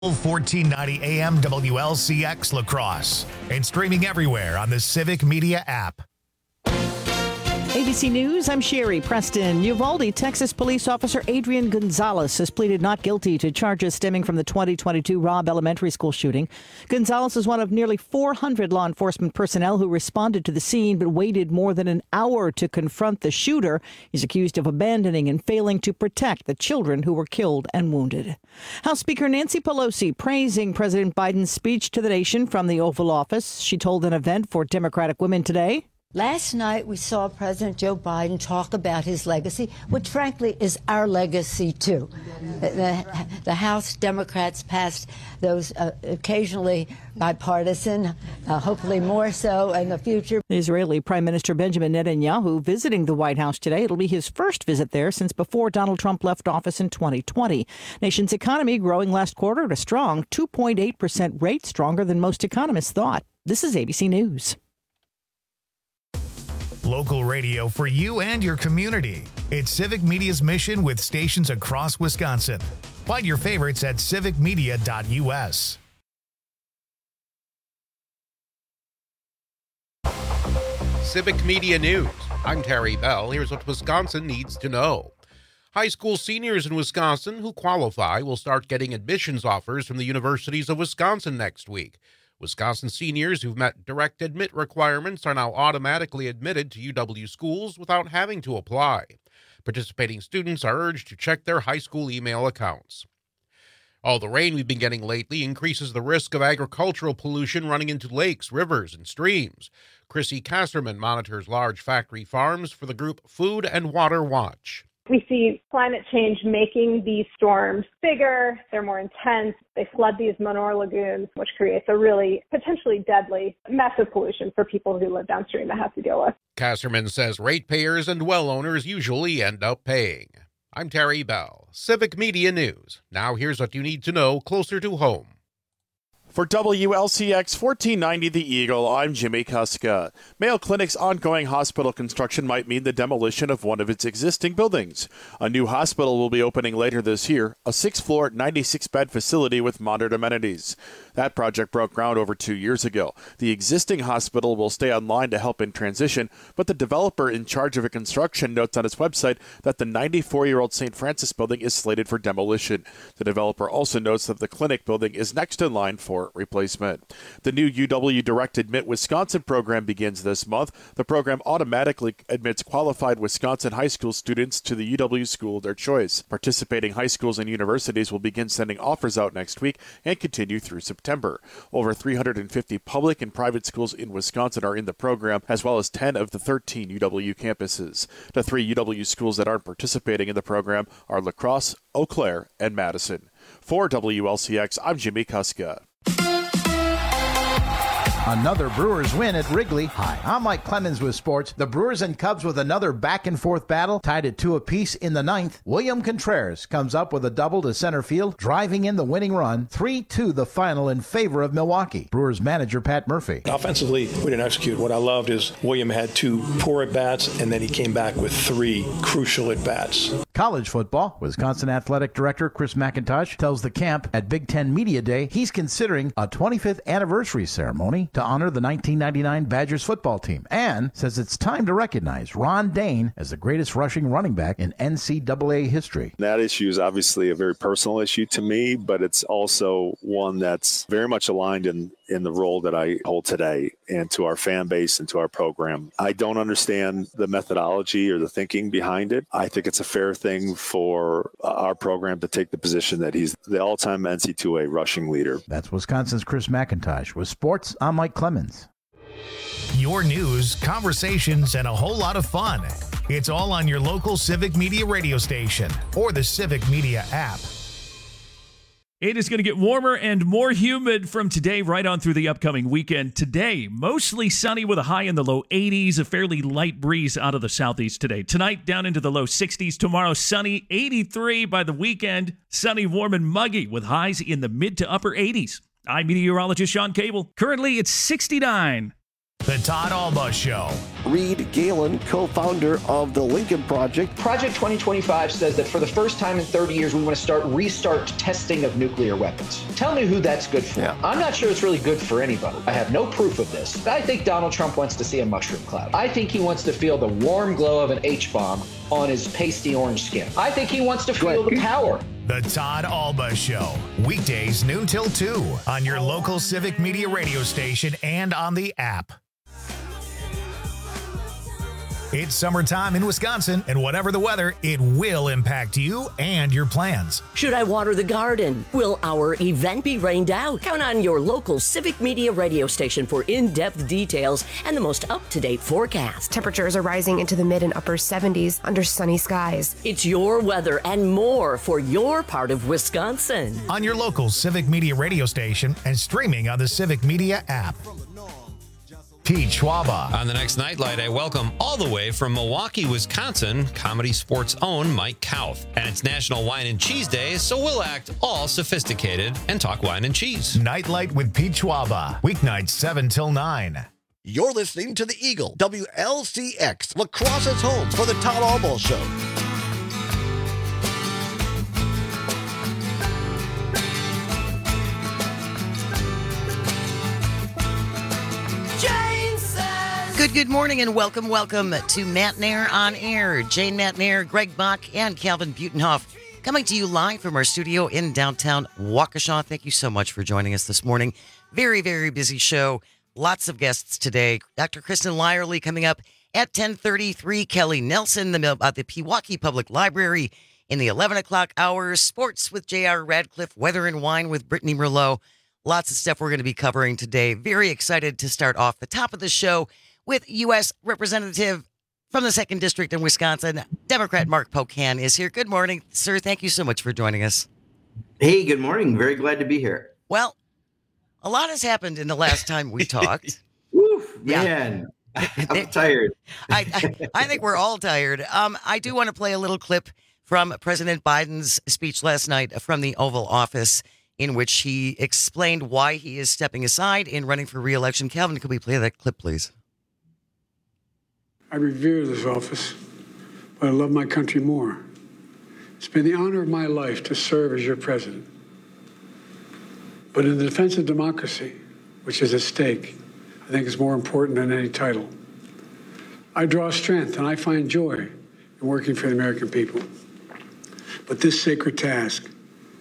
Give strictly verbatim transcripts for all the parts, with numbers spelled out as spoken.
fourteen ninety A M W L C X La Crosse and streaming everywhere on the Civic Media app. A B C News, I'm Sherry Preston. Uvalde, Texas police officer Adrian Gonzalez has pleaded not guilty to charges stemming from the twenty twenty-two Robb Elementary School shooting. Gonzalez is one of nearly four hundred law enforcement personnel who responded to the scene but waited more than an hour to confront the shooter. He's accused of abandoning and failing to protect the children who were killed and wounded. House Speaker Nancy Pelosi praising President Biden's speech to the nation from the Oval Office. She told an event for Democratic women today. Last night, we saw President Joe Biden talk about his legacy, which frankly is our legacy, too. The, the House Democrats passed those uh, occasionally bipartisan, uh, hopefully more so in the future. Israeli Prime Minister Benjamin Netanyahu visiting the White House today. It'll be his first visit there since before Donald Trump left office in twenty twenty. Nation's economy growing last quarter at a strong two point eight percent rate, stronger than most economists thought. This is A B C News. Local radio for you and your community. It's Civic Media's mission with stations across Wisconsin. Find your favorites at civic media dot U S. Civic Media News. I'm Terry Bell. Here's what Wisconsin needs to know. High school seniors in Wisconsin who qualify will start getting admissions offers from the universities of Wisconsin next week. Wisconsin seniors who've met direct admit requirements are now automatically admitted to U W schools without having to apply. Participating students are urged to check their high school email accounts. All the rain we've been getting lately increases the risk of agricultural pollution running into lakes, rivers, and streams. Chrissy Kasserman monitors large factory farms for the group Food and Water Watch. We see climate change making these storms bigger, they're more intense, they flood these manure lagoons, which creates a really potentially deadly mess of pollution for people who live downstream that have to deal with. Kasserman says ratepayers and well owners usually end up paying. I'm Terry Bell, Civic Media News. Now here's what you need to know closer to home. For W L C X fourteen ninety The Eagle, I'm Jimmy Kuska. Mayo Clinic's ongoing hospital construction might mean the demolition of one of its existing buildings. A new hospital will be opening later this year, a six-floor, ninety-six bed facility with modern amenities. That project broke ground over two years ago. The existing hospital will stay online to help in transition, but the developer in charge of the construction notes on its website that the ninety-four-year-old Saint Francis building is slated for demolition. The developer also notes that the clinic building is next in line for replacement. The new U W Direct Admit Wisconsin program begins this month. The program automatically admits qualified Wisconsin high school students to the U W school of their choice. Participating high schools and universities will begin sending offers out next week and continue through September. Over three hundred fifty public and private schools in Wisconsin are in the program, as well as ten of the thirteen U W campuses. The three U W schools that aren't participating in the program are La Crosse, Eau Claire, and Madison. For W L C X, I'm Jimmy Kuska. Another Brewers win at Wrigley. Hi, I'm Mike Clemens with sports. The Brewers and Cubs with another back-and-forth battle, tied at two apiece in the ninth. William Contreras comes up with a double to center field, driving in the winning run. three two the final in favor of Milwaukee. Brewers manager Pat Murphy. Offensively, we didn't execute. What I loved is William had two poor at-bats, and then he came back with three crucial at-bats. College football. Wisconsin Athletic Director Chris McIntosh tells the camp at Big Ten Media Day he's considering a twenty-fifth anniversary ceremony to honor the nineteen ninety-nine Badgers football team, and says it's time to recognize Ron Dayne as the greatest rushing running back in N C double A history. That issue is obviously a very personal issue to me, but it's also one that's very much aligned in, in the role that I hold today and to our fan base and to our program. I don't understand the methodology or the thinking behind it. I think it's a fair thing for our program to take the position that he's the all-time N C double A rushing leader. That's Wisconsin's Chris McIntosh. With sports, I'm Mike Clemens. Your news, conversations, and a whole lot of fun. It's all on your local Civic Media radio station or the Civic Media app. It is going to get warmer and more humid from today right on through the upcoming weekend. Today, mostly sunny with a high in the low eighties, a fairly light breeze out of the southeast today. Tonight, down into the low sixties. Tomorrow, sunny, eighty-three by the weekend. Sunny, warm, and muggy with highs in the mid to upper eighties. I'm meteorologist Sean Cable. Currently, it's sixty-nine. The Todd Alba Show. Reed Galen, co-founder of the Lincoln Project. Project twenty twenty-five says that for the first time in thirty years, we want to start restart testing of nuclear weapons. Tell me who that's good for. Yeah. I'm not sure it's really good for anybody. I have no proof of this. I think Donald Trump wants to see a mushroom cloud. I think he wants to feel the warm glow of an H-bomb on his pasty orange skin. I think he wants to feel the power. The Todd Alba Show. Weekdays noon till two on your local Civic Media radio station and on the app. It's summertime in Wisconsin, and whatever the weather, it will impact you and your plans. Should I water the garden? Will our event be rained out? Count on your local Civic Media radio station for in-depth details and the most up-to-date forecast. Temperatures are rising into the mid and upper seventies under sunny skies. It's your weather and more for your part of Wisconsin. On your local Civic Media radio station and streaming on the Civic Media app. Pete Schwaba. On the next Nightlight, I welcome all the way from Milwaukee, Wisconsin, Comedy Sports' own Mike Kauth. And it's National Wine and Cheese Day, so we'll act all sophisticated and talk wine and cheese. Nightlight with Pete Schwaba. Weeknights seven till nine. You're listening to The Eagle, W L C X, La Crosse's home for the Todd Alba Show. Good, good morning and welcome, welcome to Matt Nair on Air. Jane Matt Nair, Greg Bach, and Calvin Butenhoff coming to you live from our studio in downtown Waukesha. Thank you so much for joining us this morning. Very, very busy show. Lots of guests today. Doctor Kristen Lyerly coming up at ten thirty-three. Kelly Nelson the, at the Pewaukee Public Library in the eleven o'clock hour. Sports with J R Radcliffe. Weather and Wine with Brittany Merlot. Lots of stuff we're going to be covering today. Very excited to start off the top of the show with U S Representative from the second District in Wisconsin, Democrat Mark Pocan is here. Good morning, sir. Thank you so much for joining us. Hey, good morning. Very glad to be here. Well, a lot has happened in the last time we talked. Woof, man. Yeah. I'm tired. I, I, I think we're all tired. Um, I do want to play a little clip from President Biden's speech last night from the Oval Office, in which he explained why he is stepping aside in running for re-election. Calvin, could we play that clip, please? I revere this office, but I love my country more. It's been the honor of my life to serve as your president. But in the defense of democracy, which is at stake, I think is more important than any title. I draw strength and I find joy in working for the American people. But this sacred task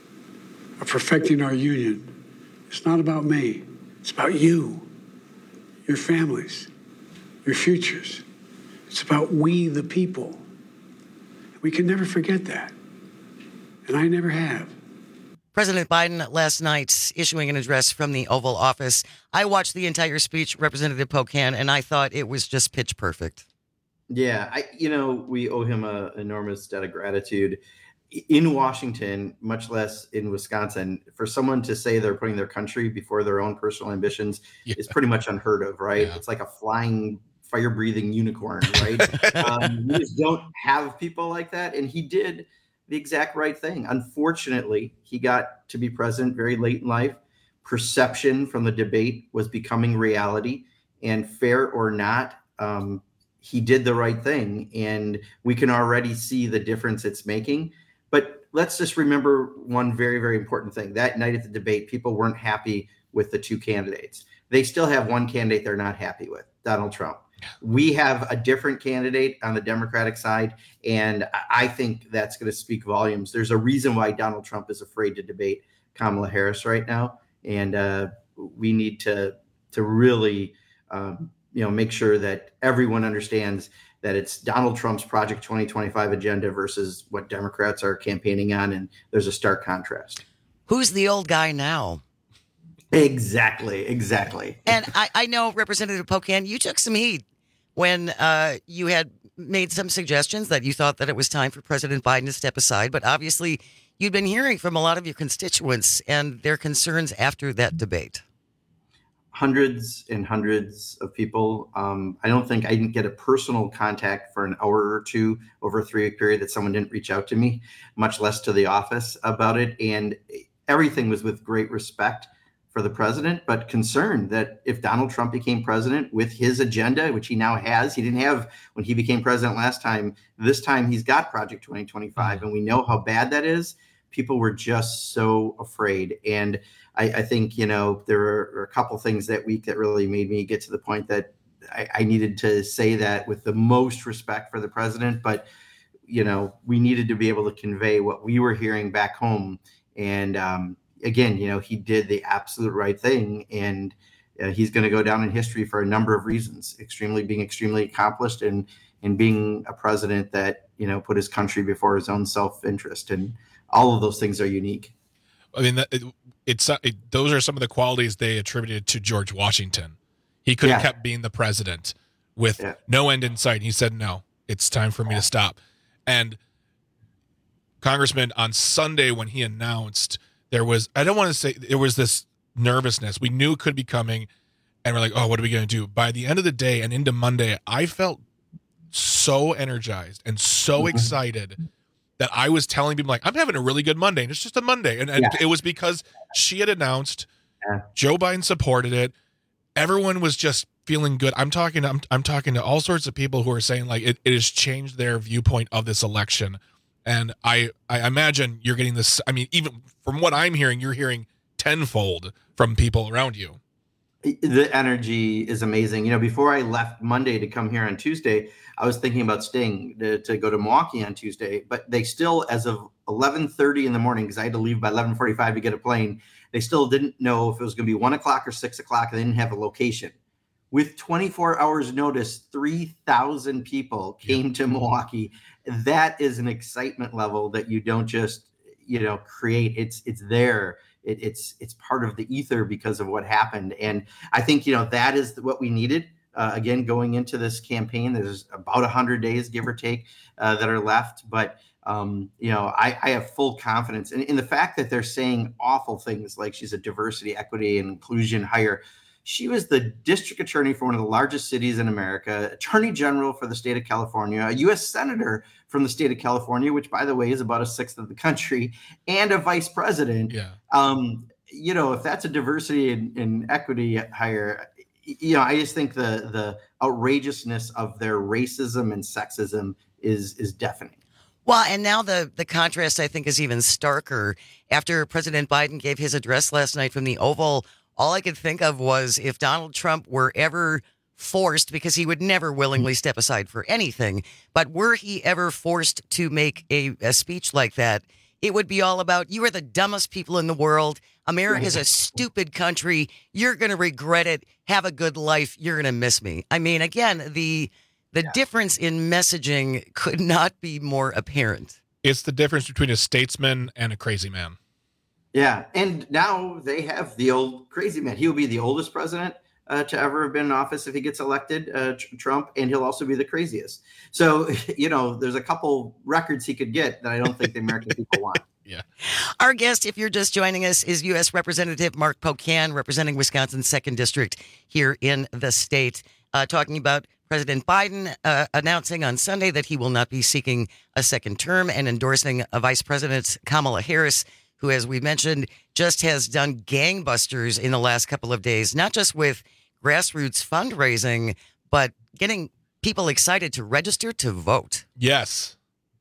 of perfecting our union is not about me. It's about you, your families, your futures. It's about we, the people. We can never forget that. And I never have. President Biden last night issuing an address from the Oval Office. I watched the entire speech, Representative Pocan, and I thought it was just pitch perfect. Yeah, I, you know, we owe him an enormous debt of gratitude. In Washington, much less in Wisconsin, for someone to say they're putting their country before their own personal ambitions yeah. is pretty much unheard of, right? Yeah. It's like a flying fire-breathing unicorn, right? um, we just don't have people like that. And he did the exact right thing. Unfortunately, he got to be president very late in life. Perception from the debate was becoming reality. And fair or not, um, he did the right thing. And we can already see the difference it's making. But let's just remember one very, very important thing. That night at the debate, people weren't happy with the two candidates. They still have one candidate they're not happy with, Donald Trump. We have a different candidate on the Democratic side, and I think that's going to speak volumes. There's a reason why Donald Trump is afraid to debate Kamala Harris right now, and uh, we need to to really um, you know make sure that everyone understands that it's Donald Trump's Project twenty twenty-five agenda versus what Democrats are campaigning on, and there's a stark contrast. Who's the old guy now? Exactly, exactly. And I, I know, Representative Pocan, you took some heat when uh, you had made some suggestions that you thought that it was time for President Biden to step aside. But obviously, you'd been hearing from a lot of your constituents and their concerns after that debate. Hundreds and hundreds of people. Um, I don't think I didn't get a personal contact for an hour or two over a three-week period that someone didn't reach out to me, much less to the office about it. And everything was with great respect. for the president, but concerned that if Donald Trump became president with his agenda, which he now has, he didn't have when he became president last time. This time he's got Project twenty twenty-five, and we know how bad that is. People were just so afraid. And I, I think, you know, there were a couple things that week that really made me get to the point that I, I needed to say that with the most respect for the president. But, you know, we needed to be able to convey what we were hearing back home. And, um, again, you know, he did the absolute right thing, and uh, he's going to go down in history for a number of reasons, extremely being extremely accomplished and, and being a president that, you know, put his country before his own self-interest. And all of those things are unique. I mean, it, it's it, those are some of the qualities they attributed to George Washington. He could have yeah. kept being the president with yeah. no end in sight. He said, no, it's time for me to stop. And Congressman, on Sunday when he announced, there was, I don't want to say, there was this nervousness. We knew it could be coming, and we're like, oh, what are we going to do? By the end of the day and into Monday, I felt so energized and so mm-hmm. excited that I was telling people, like, I'm having a really good Monday, and it's just a Monday. And, and yeah. it was because she had announced, yeah. Joe Biden supported it. Everyone was just feeling good. I'm talking, I'm, I'm talking to all sorts of people who are saying, like, it, it has changed their viewpoint of this election. And I, I imagine you're getting this. I mean, even from what I'm hearing, you're hearing tenfold from people around you. The energy is amazing. You know, before I left Monday to come here on Tuesday, I was thinking about staying to, to go to Milwaukee on Tuesday, but they still, as of eleven thirty in the morning, because I had to leave by eleven forty-five to get a plane, they still didn't know if it was going to be one o'clock or six o'clock. They didn't have a location. With twenty-four hours notice, three thousand people came yeah. to Milwaukee. That is an excitement level that you don't just, you know, create. It's, it's there. It, it's, it's part of the ether because of what happened. And I think, you know, that is what we needed. Uh, again, going into this campaign, there's about a hundred days, give or take, uh, that are left. But, um, you know, I, I have full confidence in, in the fact that they're saying awful things like she's a diversity, equity, and inclusion hire. She was the district attorney for one of the largest cities in America, attorney general for the state of California, a U S senator from the state of California, which, by the way, is about a sixth of the country, and a vice president. Yeah. Um, you know, if that's a diversity and, and equity hire, you know, I just think the the outrageousness of their racism and sexism is is deafening. Well, and now the, the contrast, I think, is even starker. After President Biden gave his address last night from the Oval, all I could think of was if Donald Trump were ever forced, because he would never willingly step aside for anything, but were he ever forced to make a, a speech like that, it would be all about, you are the dumbest people in the world. America's a stupid country. You're going to regret it. Have a good life. You're going to miss me. I mean, again, the the yeah. difference in messaging could not be more apparent. It's the difference between a statesman and a crazy man. Yeah, and now they have the old crazy man. He'll be the oldest president uh, to ever have been in office if he gets elected, uh, Trump, and he'll also be the craziest. So, you know, there's a couple records he could get that I don't think the American people want. Yeah. Our guest, if you're just joining us, is U S Representative Mark Pocan, representing Wisconsin's second District here in the state, uh, talking about President Biden uh, announcing on Sunday that he will not be seeking a second term and endorsing a Vice President Kamala Harris, who, as we mentioned, just has done gangbusters in the last couple of days, not just with grassroots fundraising, but getting people excited to register to vote. Yes.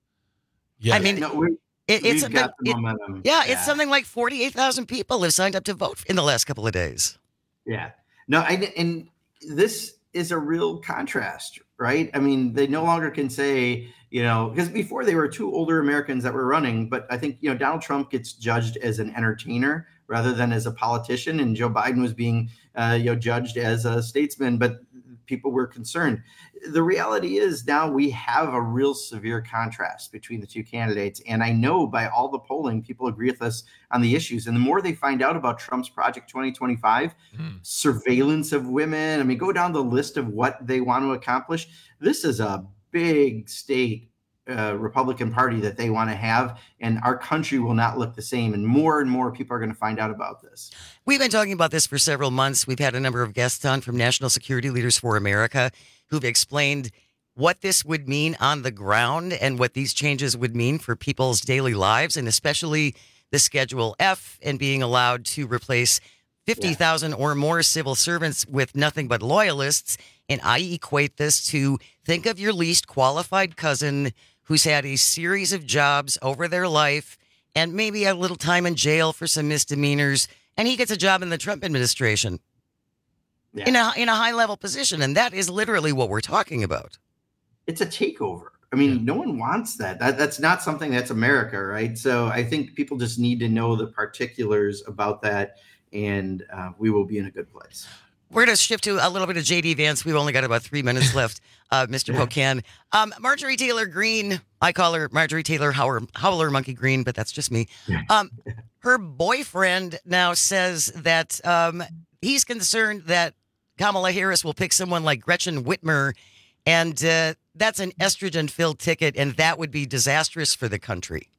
Yes. I mean, no, we're, it, it's we've got the it, momentum. Yeah, yeah, it's something like forty-eight thousand people have signed up to vote in the last couple of days. Yeah. No, I, and this is a real contrast, right? I mean, they no longer can say, you know, because before they were two older Americans that were running, but I think, you know, Donald Trump gets judged as an entertainer rather than as a politician, and Joe Biden was being, uh, you know, judged as a statesman, but people were concerned. The reality is now we have a real severe contrast between the two candidates, and I know by all the polling, people agree with us on the issues, and the more they find out about Trump's Project twenty twenty-five, mm. surveillance of women, I mean, go down the list of what they want to accomplish. This is a big state uh, Republican Party that they want to have, and our country will not look the same. And more and more people are going to find out about this. We've been talking about this for several months. We've had a number of guests on from National Security Leaders for America who've explained what this would mean on the ground and what these changes would mean for people's daily lives, and especially the Schedule F and being allowed to replace fifty thousand or more civil servants with nothing but loyalists. And I equate this to think of your least qualified cousin who's had a series of jobs over their life and maybe a little time in jail for some misdemeanors, and he gets a job in the Trump administration yeah. in a in a high level position, and that is literally what we're talking about. It's a takeover. I mean, yeah. no one wants that. that. That's not something that's America, right? So I think people just need to know the particulars about that, and uh, we will be in a good place. We're going to shift to a little bit of J D Vance. We've only got about three minutes left, uh, Mister Yeah. Pocan. Um, Marjorie Taylor Greene, I call her Marjorie Taylor Howler, Howler Monkey Green, but that's just me. Um, her boyfriend now says that um, he's concerned that Kamala Harris will pick someone like Gretchen Whitmer, and uh, that's an estrogen-filled ticket, and that would be disastrous for the country.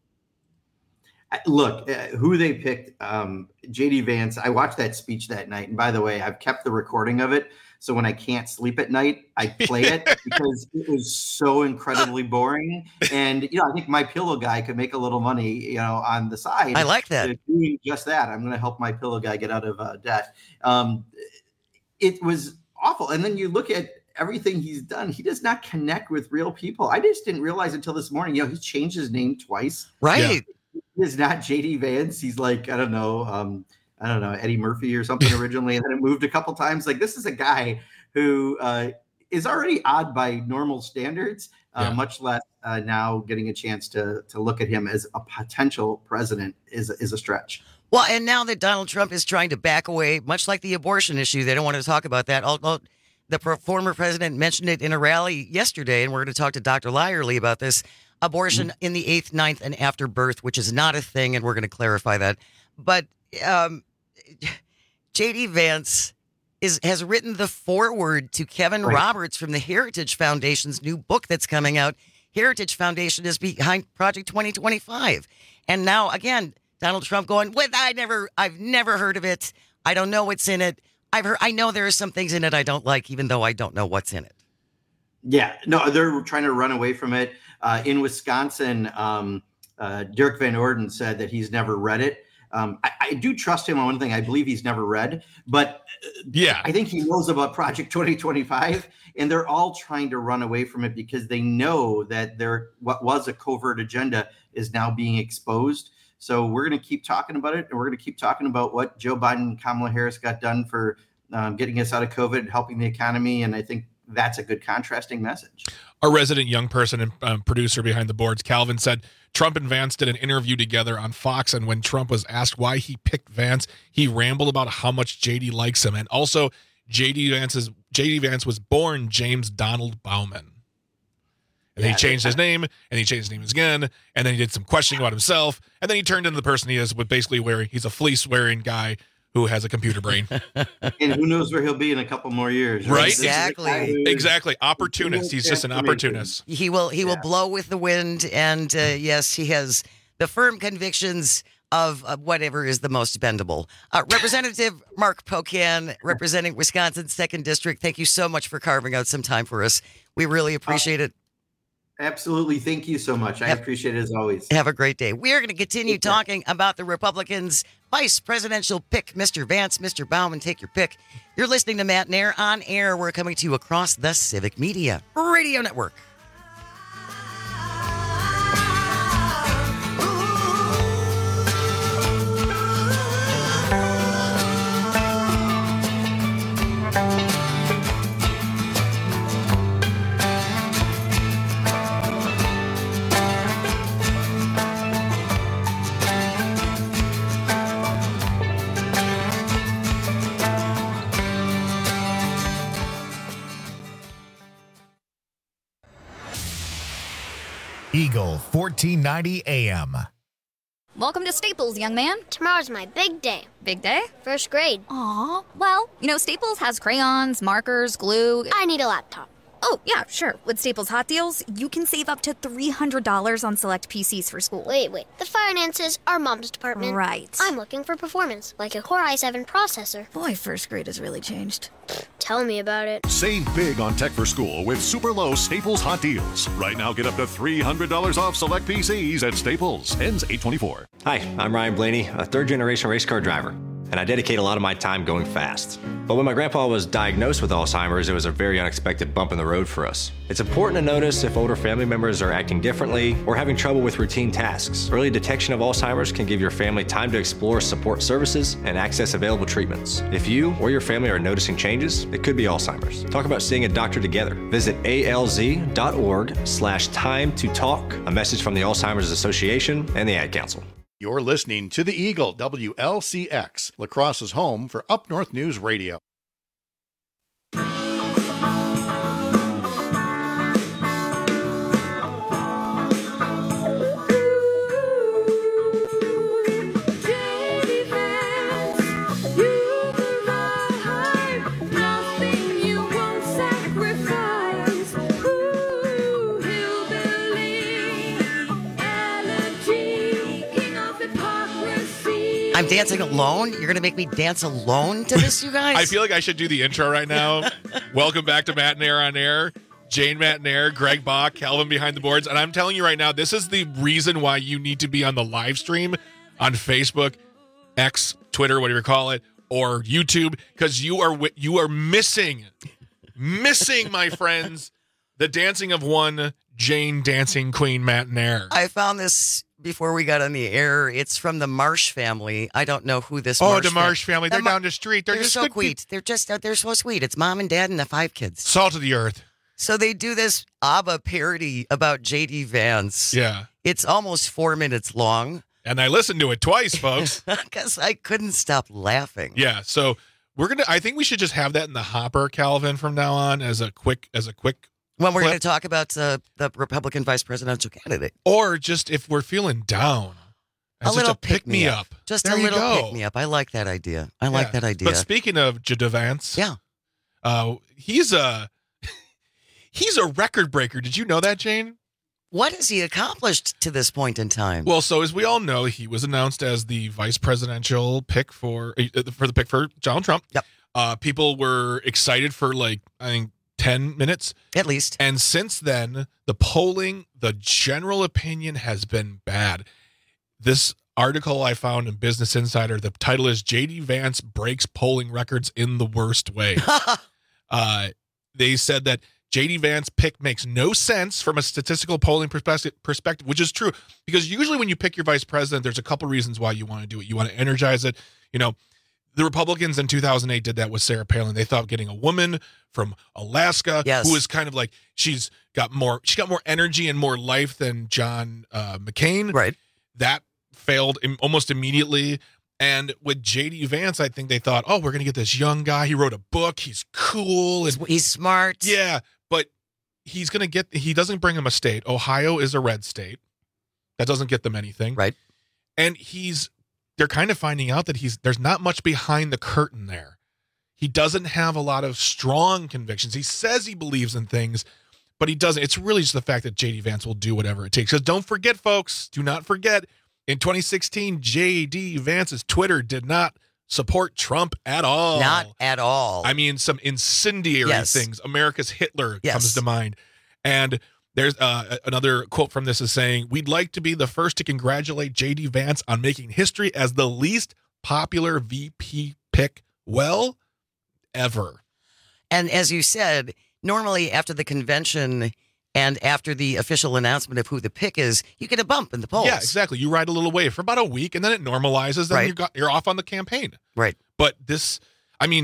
Look, uh, who they picked, um, J D Vance, I watched that speech that night. And by the way, I've kept the recording of it. So when I can't sleep at night, I play it because it was so incredibly boring. And, you know, I think My Pillow guy could make a little money, you know, on the side. I like that. Doing just that. I'm going to help My Pillow guy get out of uh, debt. Um, it was awful. And then you look at everything he's done. He does not connect with real people. I just didn't realize until this morning, you know, he's changed his name twice. Right. Yeah. He is not J D Vance. He's like, I don't know, um, I don't know, Eddie Murphy or something originally. And then it moved a couple times. Like, this is a guy who uh, is already odd by normal standards, uh, yeah. much less uh, now getting a chance to to look at him as a potential president is, is a stretch. Well, and now that Donald Trump is trying to back away, much like the abortion issue, they don't want to talk about that. Although the former president mentioned it in a rally yesterday, and we're going to talk to Doctor Lyerly about this. Abortion mm-hmm. in the eighth, ninth, and after birth, which is not a thing, and we're going to clarify that. But um, J D Vance is has written the foreword to Kevin right. Roberts from the Heritage Foundation's new book that's coming out. Heritage Foundation is behind Project twenty twenty-five, and now again, Donald Trump going, "With I never, I've never heard of it. I don't know what's in it. I've heard, I know there are some things in it I don't like, even though I don't know what's in it." Yeah, no, they're trying to run away from it. Uh, in Wisconsin, um, uh, Dirk Van Orden said that he's never read it. Um, I, I do trust him on one thing. I believe he's never read, but yeah, I think he knows about Project twenty twenty-five, and they're all trying to run away from it because they know that there what was a covert agenda is now being exposed. So we're going to keep talking about it, and we're going to keep talking about what Joe Biden and Kamala Harris got done for um, getting us out of COVID and helping the economy, and I think that's a good contrasting message. Our resident young person and um, producer behind the boards, Calvin, said Trump and Vance did an interview together on Fox, and when Trump was asked why he picked Vance, he rambled about how much J D likes him. And also, J D Vance's J D Vance was born James Donald Bauman. And yeah, he changed his name, and he changed his name again, and then he did some questioning about himself, and then he turned into the person he is with basically wearing, he's a fleece-wearing guy who has a computer brain. And who knows where he'll be in a couple more years. Right? Right? Exactly. Exactly. Opportunist. He's just an opportunist. He will he will Yeah. blow with the wind. And uh, yes, he has the firm convictions of uh, whatever is the most bendable. Uh, Representative Mark Pocan, representing Wisconsin's second District, thank you so much for carving out some time for us. We really appreciate it. Absolutely. Thank you so much. I Have- appreciate it as always. Have a great day. We are going to continue talking about the Republicans' vice presidential pick, Mister Vance, Mister Bauman. Take your pick. You're listening to Matt Nair on air. We're coming to you across the Civic Media Radio Network. Eagle fourteen ninety A M. Welcome to Staples, young man. Tomorrow's my big day. Big day? First grade. Aw, well, you know, Staples has crayons, markers, glue. I need a laptop. Oh, yeah, sure. With Staples Hot Deals, you can save up to three hundred dollars on select P Cs for school. Wait, wait. The finances are Mom's department. Right. I'm looking for performance, like a Core i seven processor. Boy, first grade has really changed. Tell me about it. Save big on tech for school with super low Staples Hot Deals. Right now, get up to three hundred dollars off select P Cs at Staples. Ends eight twenty-four. Hi, I'm Ryan Blaney, a third-generation race car driver. and I dedicate a lot of my time going fast. But when my grandpa was diagnosed with Alzheimer's, it was a very unexpected bump in the road for us. It's important to notice if older family members are acting differently or having trouble with routine tasks. Early detection of Alzheimer's can give your family time to explore support services and access available treatments. If you or your family are noticing changes, it could be Alzheimer's. Talk about seeing a doctor together. Visit alz.org slash time to talk. A message from the Alzheimer's Association and the Ad Council. You're listening to the Eagle, W L C X, La Crosse's home for Up North News Radio. I'm dancing alone? You're going to make me dance alone to this, you guys? I feel like I should do the intro right now. Welcome back to Matt and Air on Air. Jane Matt and Air, Greg Bach, Calvin behind the boards. And I'm telling you right now, this is the reason why you need to be on the live stream on Facebook, X, Twitter, whatever you call it, or YouTube, because you are you are missing, missing, my friends, the dancing of one Jane Dancing Queen Matt and Air. I found this before we got on the air. It's from the Marsh family. I don't know who this. Oh, Marsh the Marsh family. They're the Mar- down the street. They're, They're just so good sweet. They're just they're so sweet. It's mom and dad and the five kids. Salt of the earth. So they do this ABBA parody about J D Vance. Yeah. It's almost four minutes long. And I listened to it twice, folks. Because I couldn't stop laughing. Yeah. So we're gonna. I think we should just have that in the hopper, Calvin, from now on as a quick as a quick. When we're clip. going to talk about uh, the Republican vice presidential candidate. Or just if we're feeling down. A little a pick me up. up. Just there a little go. pick me up. I like that idea. I yeah. like that idea. But speaking of J D Vance, yeah, uh, he's a he's a record breaker. Did you know that, Jane? What has he accomplished to this point in time? Well, so as we all know, he was announced as the vice presidential pick for uh, for the pick for Donald Trump. Yep. Uh, people were excited for like I think ten minutes at least, and since then, the polling, the general opinion has been bad. This article I found in Business Insider, the title is J D Vance breaks polling records in the worst way. uh, they said that J D Vance pick makes no sense from a statistical polling perspective, perspective, which is true because usually when you pick your vice president, there's a couple reasons why you want to do it. You want to energize it. You know, the Republicans in two thousand eight did that with Sarah Palin. They thought getting a woman from Alaska yes. who is kind of like she's got more she got more energy and more life than John uh, McCain. Right. That failed im- almost immediately. And with J D Vance, I think they thought, oh, we're going to get this young guy. He wrote a book. He's cool. And, he's smart. Yeah, but he's going to get – he doesn't bring him a state. Ohio is a red state. That doesn't get them anything. Right. And he's – they're kind of finding out that he's there's not much behind the curtain there. He doesn't have a lot of strong convictions. He says he believes in things, but he doesn't. It's really just the fact that J D Vance will do whatever it takes. Because don't forget, folks, do not forget – in twenty sixteen, J D Vance's Twitter did not support Trump at all. Not at all. I mean, some incendiary yes. things. America's Hitler yes. comes to mind. And there's uh, another quote from this is saying, we'd like to be the first to congratulate J D Vance on making history as the least popular V P pick, well, ever. And as you said, normally after the convention and after the official announcement of who the pick is, you get a bump in the polls. Yeah, exactly. You ride a little wave for about a week, and then it normalizes. Then right. you got, you're off on the campaign. Right. But this, I mean,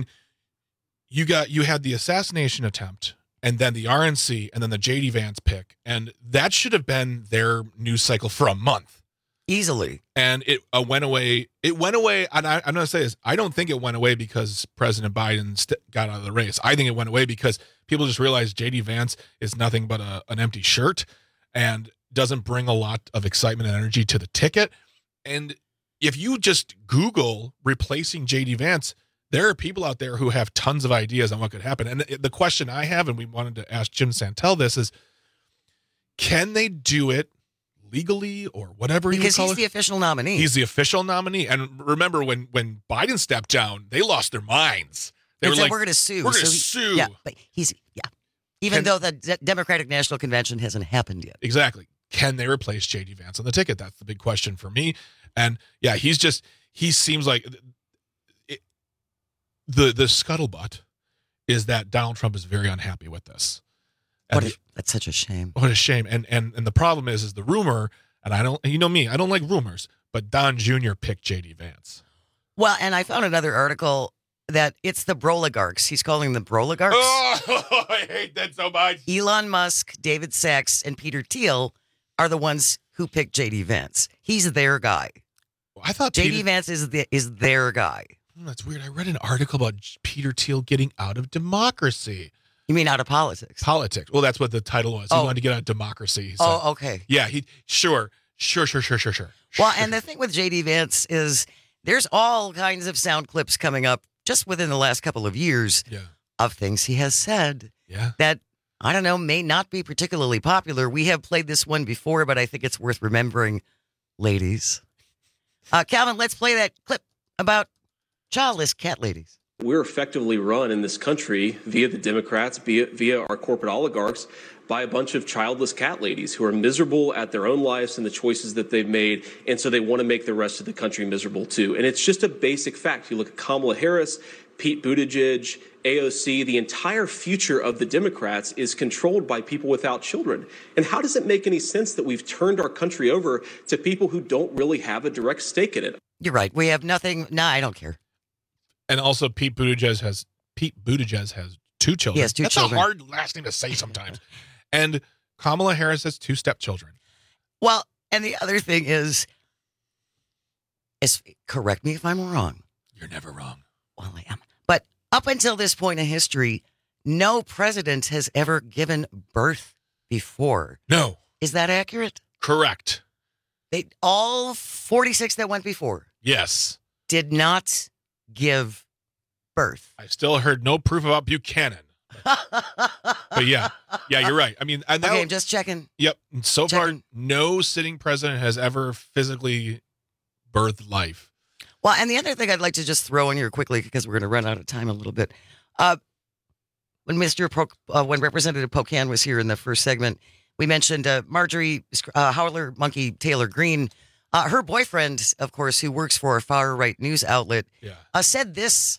you got you had the assassination attempt, and then the R N C, and then the J D Vance pick, and that should have been their news cycle for a month. Easily. And it uh, went away. It went away, and I, I'm going to say this. I don't think it went away because President Biden st- got out of the race. I think it went away because people just realized J D Vance is nothing but a, an empty shirt and doesn't bring a lot of excitement and energy to the ticket. And if you just Google replacing J D Vance, there are people out there who have tons of ideas on what could happen. And the question I have, and we wanted to ask Jim Santel this, is can they do it legally or whatever you because call he's it? the official nominee. He's the official nominee. And remember when when Biden stepped down, they lost their minds. They They were said like, we're going to sue. We're going to So he- sue. Yeah, but he's yeah. Even Can- though the D- Democratic National Convention hasn't happened yet. Exactly. Can they replace J D Vance on the ticket? That's the big question for me. And yeah, he's just he seems like the the scuttlebutt is that Donald Trump is very unhappy with this. What a, that's such a shame. What a shame. And and and the problem is, is the rumor, and I don't, you know me, I don't like rumors, but Don Junior picked J D Vance. Well, and I found another article that it's the Broligarchs. He's calling them Broligarchs. Oh, I hate that so much. Elon Musk, David Sachs, and Peter Thiel are the ones who picked J D Vance. He's their guy. I thought J D Peter, Vance is the, is their guy. Oh, that's weird. I read an article about Peter Thiel getting out of democracy. You mean out of politics? Politics. Well, that's what the title was. He Oh. wanted to get out of democracy. He said. Oh, okay. Yeah, he sure, sure, sure, sure, sure, sure. Well, and the thing with J D Vance is there's all kinds of sound clips coming up just within the last couple of years yeah. of things he has said yeah. that, I don't know, may not be particularly popular. We have played this one before, but I think it's worth remembering, ladies. Uh, Calvin, let's play that clip about childless cat ladies. We're effectively run in this country via the Democrats, via, via our corporate oligarchs, by a bunch of childless cat ladies who are miserable at their own lives and the choices that they've made, and so they want to make the rest of the country miserable too. And it's just a basic fact. You look at Kamala Harris, Pete Buttigieg, A O C, the entire future of the Democrats is controlled by people without children. And how does it make any sense that we've turned our country over to people who don't really have a direct stake in it? You're right. We have nothing. No, I don't care. And also, Pete Buttigieg has Pete Buttigieg has two children. He has two That's children. a hard last name to say sometimes. And Kamala Harris has two stepchildren. Well, and the other thing is, is correct me if I'm wrong. You're never wrong. Well, I am. But up until this point in history, no president has ever given birth before. No. Is that accurate? Correct. They all forty-six that went before. Yes. Did not give birth. I still heard no proof about Buchanan. But yeah, yeah, you're right. I mean, I know, okay, I'm just checking. Yep. So checking. far, no sitting president has ever physically birthed life. Well, and the other thing I'd like to just throw in here quickly, because we're going to run out of time a little bit. Uh, when Mister Pro, uh, when Representative Pocan was here in the first segment, we mentioned uh, Marjorie uh, Howler Monkey Taylor Greene. Uh, her boyfriend, of course, who works for a far-right news outlet, yeah. uh, said this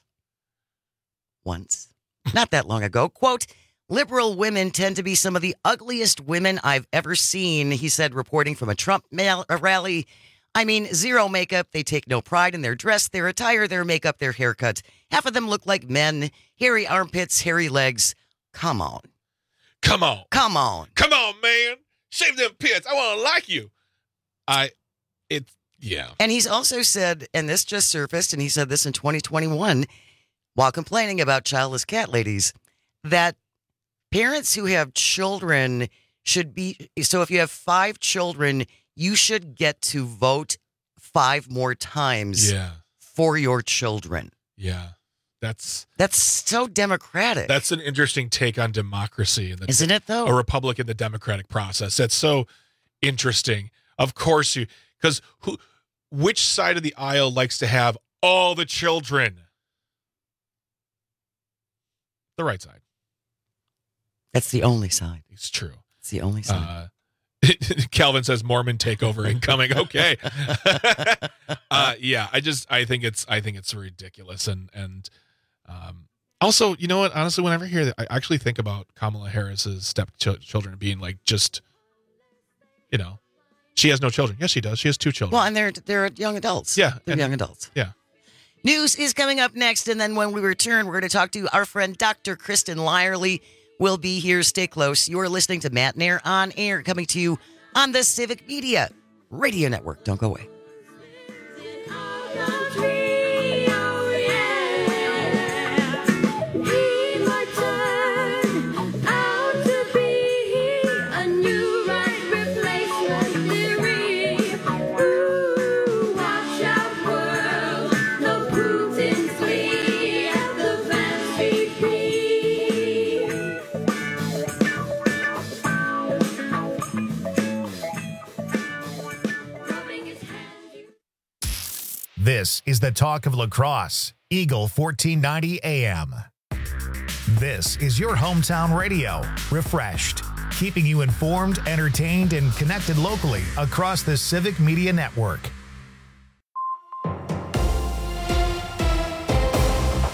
once, not that long ago, quote, "Liberal women tend to be some of the ugliest women I've ever seen," he said, reporting from a Trump mal- a rally. "I mean, zero makeup. They take no pride in their dress, their attire, their makeup, their haircut. Half of them look like men. Hairy armpits, hairy legs. Come on. Come on. Come on. Come on, man. Shave them pits. I want to like you." I, it's, yeah. And he's also said, and this just surfaced, and he said this in twenty twenty-one, while complaining about childless cat ladies, that parents who have children should be, so if you have five children, you should get to vote five more times yeah. for your children. Yeah. That's that's so democratic. That's an interesting take on democracy. In the, Isn't it, though? A republic in the democratic process. That's so interesting. Of course you, because who, which side of the aisle likes to have all the children? The right side. That's the only side. It's true. It's the only side. Uh, Calvin says Mormon takeover incoming. Okay. uh, yeah, I just I think it's I think it's ridiculous, and and um, also, you know what? Honestly, whenever I hear that, I actually think about Kamala Harris's stepchildren being like just, you know, she has no children. Yes, she does. She has two children. Well, and they're they're young adults. Yeah, they're and, young adults. Yeah. News is coming up next, and then when we return, we're going to talk to our friend Doctor Kristen Lyerly. We'll be here. Stay close. You're listening to Matt Nair on Air, coming to you on the Civic Media Radio Network. Don't go away. This is the talk of La Crosse, Eagle fourteen ninety A M. This is your hometown radio, refreshed, keeping you informed, entertained, and connected locally across the Civic Media Network.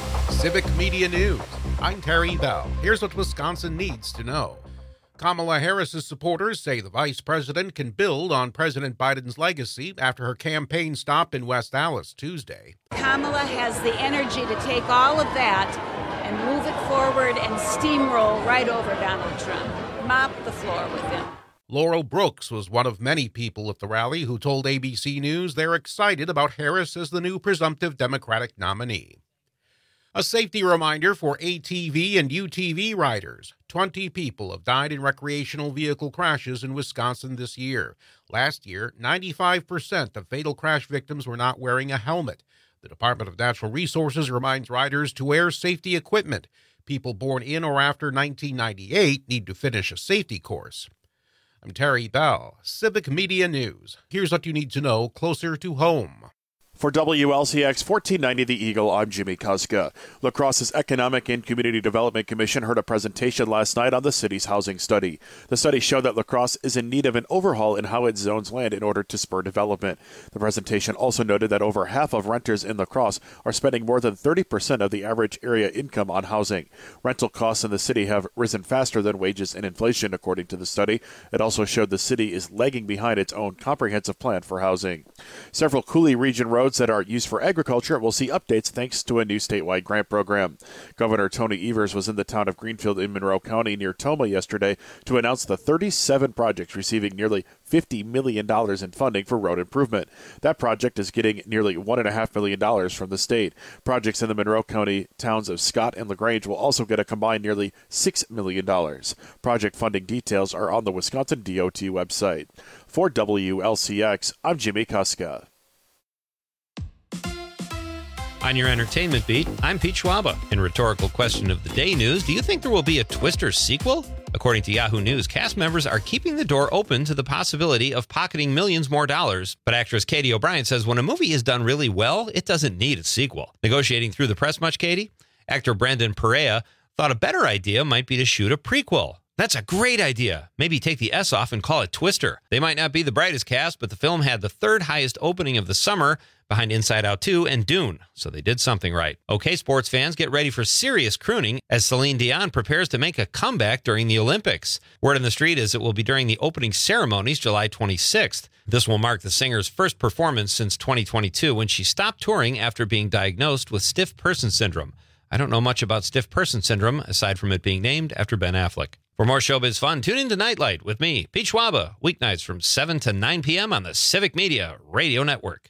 Civic Media News. I'm Terry Bell. Here's what Wisconsin needs to know. Kamala Harris's supporters say the vice president can build on President Biden's legacy after her campaign stop in West Allis Tuesday. Kamala has the energy to take all of that and move it forward and steamroll right over Donald Trump. Mop the floor with him. Laurel Brooks was one of many people at the rally who told A B C News they're excited about Harris as the new presumptive Democratic nominee. A safety reminder for A T V and U T V riders. twenty people have died in recreational vehicle crashes in Wisconsin this year. Last year, ninety-five percent of fatal crash victims were not wearing a helmet. The Department of Natural Resources reminds riders to wear safety equipment. People born in or after nineteen ninety-eight need to finish a safety course. I'm Terry Bell, Civic Media News. Here's what you need to know closer to home. For W L C X fourteen ninety The Eagle, I'm Jimmy Kuska. La Crosse's Economic and Community Development Commission heard a presentation last night on the city's housing study. The study showed that La Crosse is in need of an overhaul in how it zones land in order to spur development. The presentation also noted that over half of renters in La Crosse are spending more than thirty percent of the average area income on housing. Rental costs in the city have risen faster than wages and inflation, according to the study. It also showed the city is lagging behind its own comprehensive plan for housing. Several Cooley Region roads that are used for agriculture will see updates thanks to a new statewide grant program. Governor Tony Evers was in the town of Greenfield in Monroe County near Tomah yesterday to announce the thirty-seven projects receiving nearly fifty million dollars in funding for road improvement. That project is getting nearly one point five million dollars from the state. Projects in the Monroe County towns of Scott and LaGrange will also get a combined nearly six million dollars. Project funding details are on the Wisconsin D O T website. For W L C X, I'm Jimmy Kuska. On your entertainment beat, I'm Pete Schwaba. In Rhetorical Question of the Day news, do you think there will be a Twister sequel? According to Yahoo News, cast members are keeping the door open to the possibility of pocketing millions more dollars. But actress Katie O'Brien says when a movie is done really well, it doesn't need a sequel. Negotiating through the press much, Katie? Actor Brendan Perea thought a better idea might be to shoot a prequel. That's a great idea. Maybe take the S off and call it Twister. They might not be the brightest cast, but the film had the third highest opening of the summer, behind Inside Out two and Dune, so they did something right. Okay, sports fans, get ready for serious crooning as Celine Dion prepares to make a comeback during the Olympics. Word on the street is it will be during the opening ceremonies July twenty-sixth. This will mark the singer's first performance since twenty twenty-two, when she stopped touring after being diagnosed with stiff person syndrome. I don't know much about stiff person syndrome, aside from it being named after Ben Affleck. For more showbiz fun, tune in to Nightlight with me, Pete Schwaba, weeknights from seven to nine p.m. on the Civic Media Radio Network.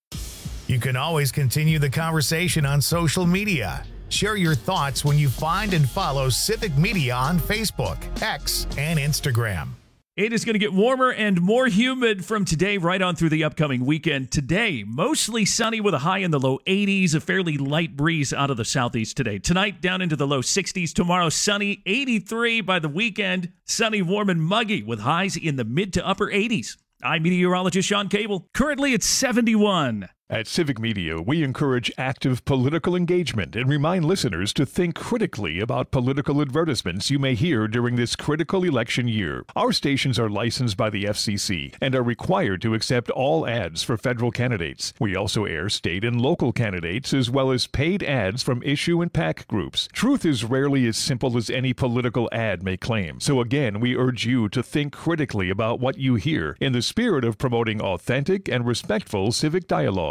You can always continue the conversation on social media. Share your thoughts when you find and follow Civic Media on Facebook, X, and Instagram. It is going to get warmer and more humid from today right on through the upcoming weekend. Today, mostly sunny with a high in the low eighties, a fairly light breeze out of the southeast today. Tonight, down into the low sixties. Tomorrow, sunny, eighty-three by the weekend. Sunny, warm, and muggy with highs in the mid to upper eighties. I'm meteorologist Sean Cable. Currently, it's seventy-one. At Civic Media, we encourage active political engagement and remind listeners to think critically about political advertisements you may hear during this critical election year. Our stations are licensed by the F C C and are required to accept all ads for federal candidates. We also air state and local candidates as well as paid ads from issue and PAC groups. Truth is rarely as simple as any political ad may claim. So again, we urge you to think critically about what you hear in the spirit of promoting authentic and respectful civic dialogue.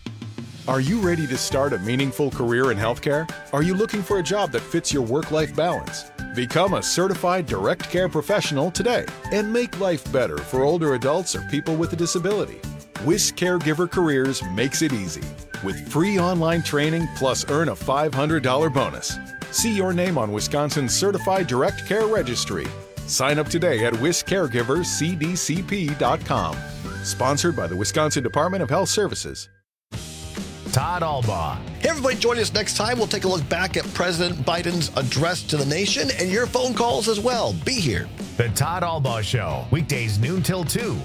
Are you ready to start a meaningful career in healthcare? Are you looking for a job that fits your work-life balance? Become a certified direct care professional today and make life better for older adults or people with a disability. Wisc Caregiver Careers makes it easy with free online training plus earn a five hundred dollars bonus. See your name on Wisconsin's Certified Direct Care Registry. Sign up today at wisc caregivers c d c p dot com. Sponsored by the Wisconsin Department of Health Services. Todd Albaugh. Hey, everybody, join us next time. We'll take a look back at President Biden's address to the nation and your phone calls as well. Be here. The Todd Albaugh Show, weekdays noon till two.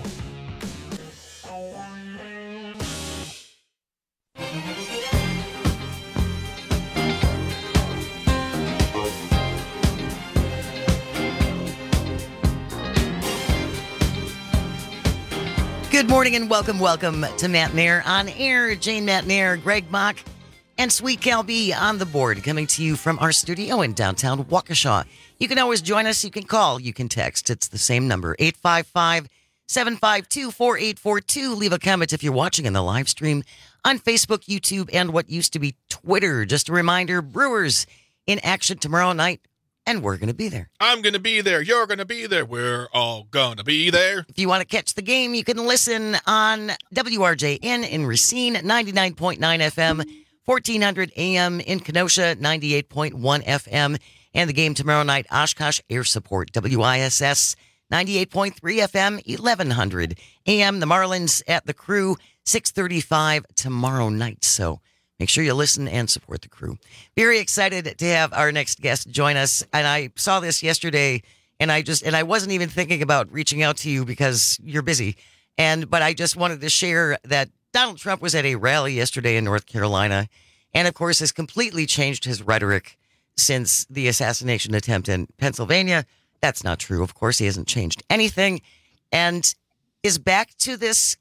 Good morning and welcome, welcome to Matt Nair on Air. Jane Matt Nair, Greg Mock, And Sweet Cal B on the board, coming to you from our studio in downtown Waukesha. You can always join us. You can call. You can text. It's the same number, eight five five, seven five two, four eight four two. Leave a comment if you're watching in the live stream on Facebook, YouTube, and what used to be Twitter. Just a reminder, Brewers in action tomorrow night, and we're going to be there. I'm going to be there. You're going to be there. We're all going to be there. If you want to catch the game, you can listen on W R J N in Racine, ninety-nine point nine F M, fourteen hundred A M in Kenosha, ninety-eight point one F M. And the game tomorrow night, Oshkosh Air Support, W I S S, ninety-eight point three F M, eleven hundred A M. The Marlins at the Crew, six thirty-five tomorrow night. So make sure you listen and support the Crew. Very excited to have our next guest join us. And I saw this yesterday, and I just and I wasn't even thinking about reaching out to you because you're busy. And but I just wanted to share that Donald Trump was at a rally yesterday in North Carolina, and of course has completely changed his rhetoric since the assassination attempt in Pennsylvania. That's not true. Of course, he hasn't changed anything, and is back to this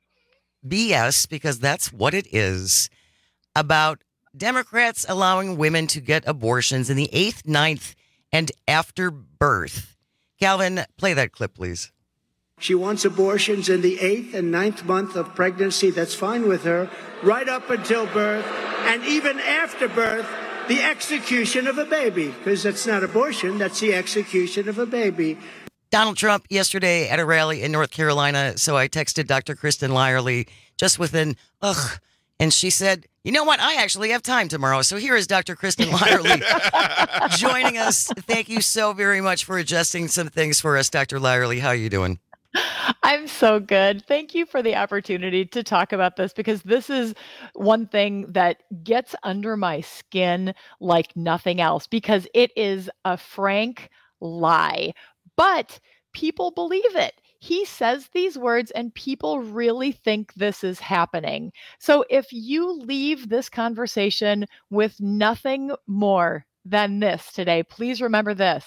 B S, because that's what it is, about Democrats allowing women to get abortions in the eighth, ninth, and after birth. Calvin, play that clip, please. She wants abortions in the eighth and ninth month of pregnancy. That's fine with her, right up until birth, and even after birth, the execution of a baby, because that's not abortion, that's the execution of a baby. Donald Trump yesterday at a rally in North Carolina, so I texted Doctor Kristen Lyerly just within, ugh, and she said, you know what, I actually have time tomorrow. So here is Doctor Kristen Lyerly joining us. Thank you so very much for adjusting some things for us, Doctor Lyerly. How are you doing? I'm so good. Thank you for the opportunity to talk about this, because this is one thing that gets under my skin like nothing else, because it is a frank lie, but people believe it. He says these words and people really think this is happening. So if you leave this conversation with nothing more than this today, please remember this.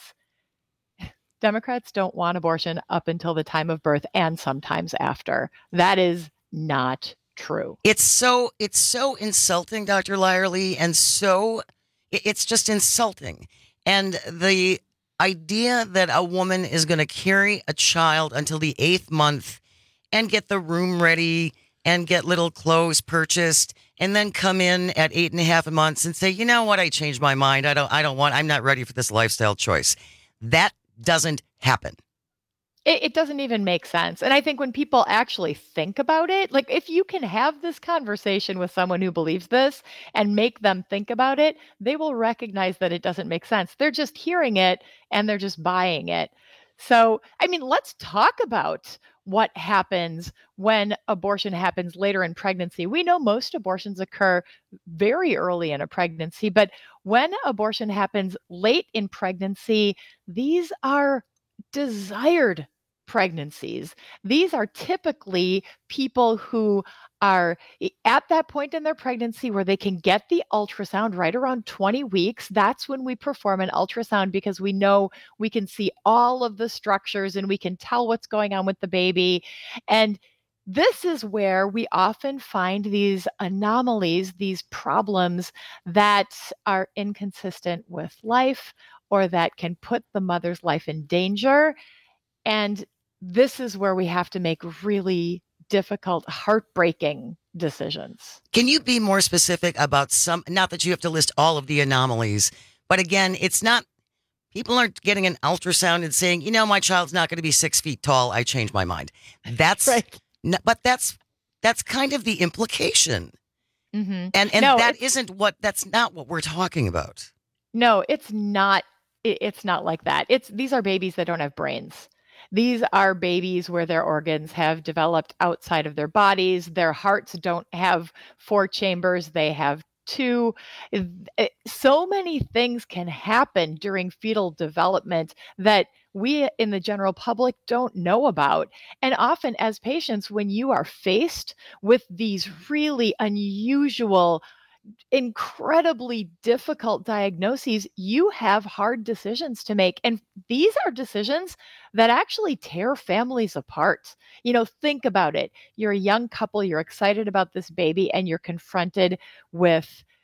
Democrats don't want abortion up until the time of birth and sometimes after. That is not true. It's so it's so insulting, Doctor Lyerly, and so it's just insulting. And the idea that a woman is going to carry a child until the eighth month and get the room ready and get little clothes purchased and then come in at eight and a half months and say, you know what, I changed my mind. I don't I don't want I'm not ready for this lifestyle choice. That doesn't happen. It, it doesn't even make sense. And I think when people actually think about it, like if you can have this conversation with someone who believes this and make them think about it, they will recognize that it doesn't make sense. They're just hearing it and they're just buying it. So, I mean, let's talk about what happens when abortion happens later in pregnancy. We know most abortions occur very early in a pregnancy, but when abortion happens late in pregnancy, these are desired pregnancies. These are typically people who are at that point in their pregnancy where they can get the ultrasound right around twenty weeks. That's when we perform an ultrasound, because we know we can see all of the structures and we can tell what's going on with the baby. And this is where we often find these anomalies, these problems that are inconsistent with life or that can put the mother's life in danger. And this is where we have to make really difficult, heartbreaking decisions. Can you be more specific about some, not that you have to list all of the anomalies, but again, it's not, people aren't getting an ultrasound and saying, you know, my child's not going to be six feet tall. I changed my mind. That's, right. n- but that's, that's kind of the implication. Mm-hmm. And, and no, that isn't what, that's not what we're talking about. No, it's not. It, it's not like that. It's, these are babies that don't have brains. These are babies where their organs have developed outside of their bodies. Their hearts don't have four chambers. They have two. So many things can happen during fetal development that we in the general public don't know about. And often as patients, when you are faced with these really unusual, incredibly difficult diagnoses, you have hard decisions to make. And these are decisions that actually tear families apart. You know, think about it. You're a young couple, you're excited about this baby, and you're confronted with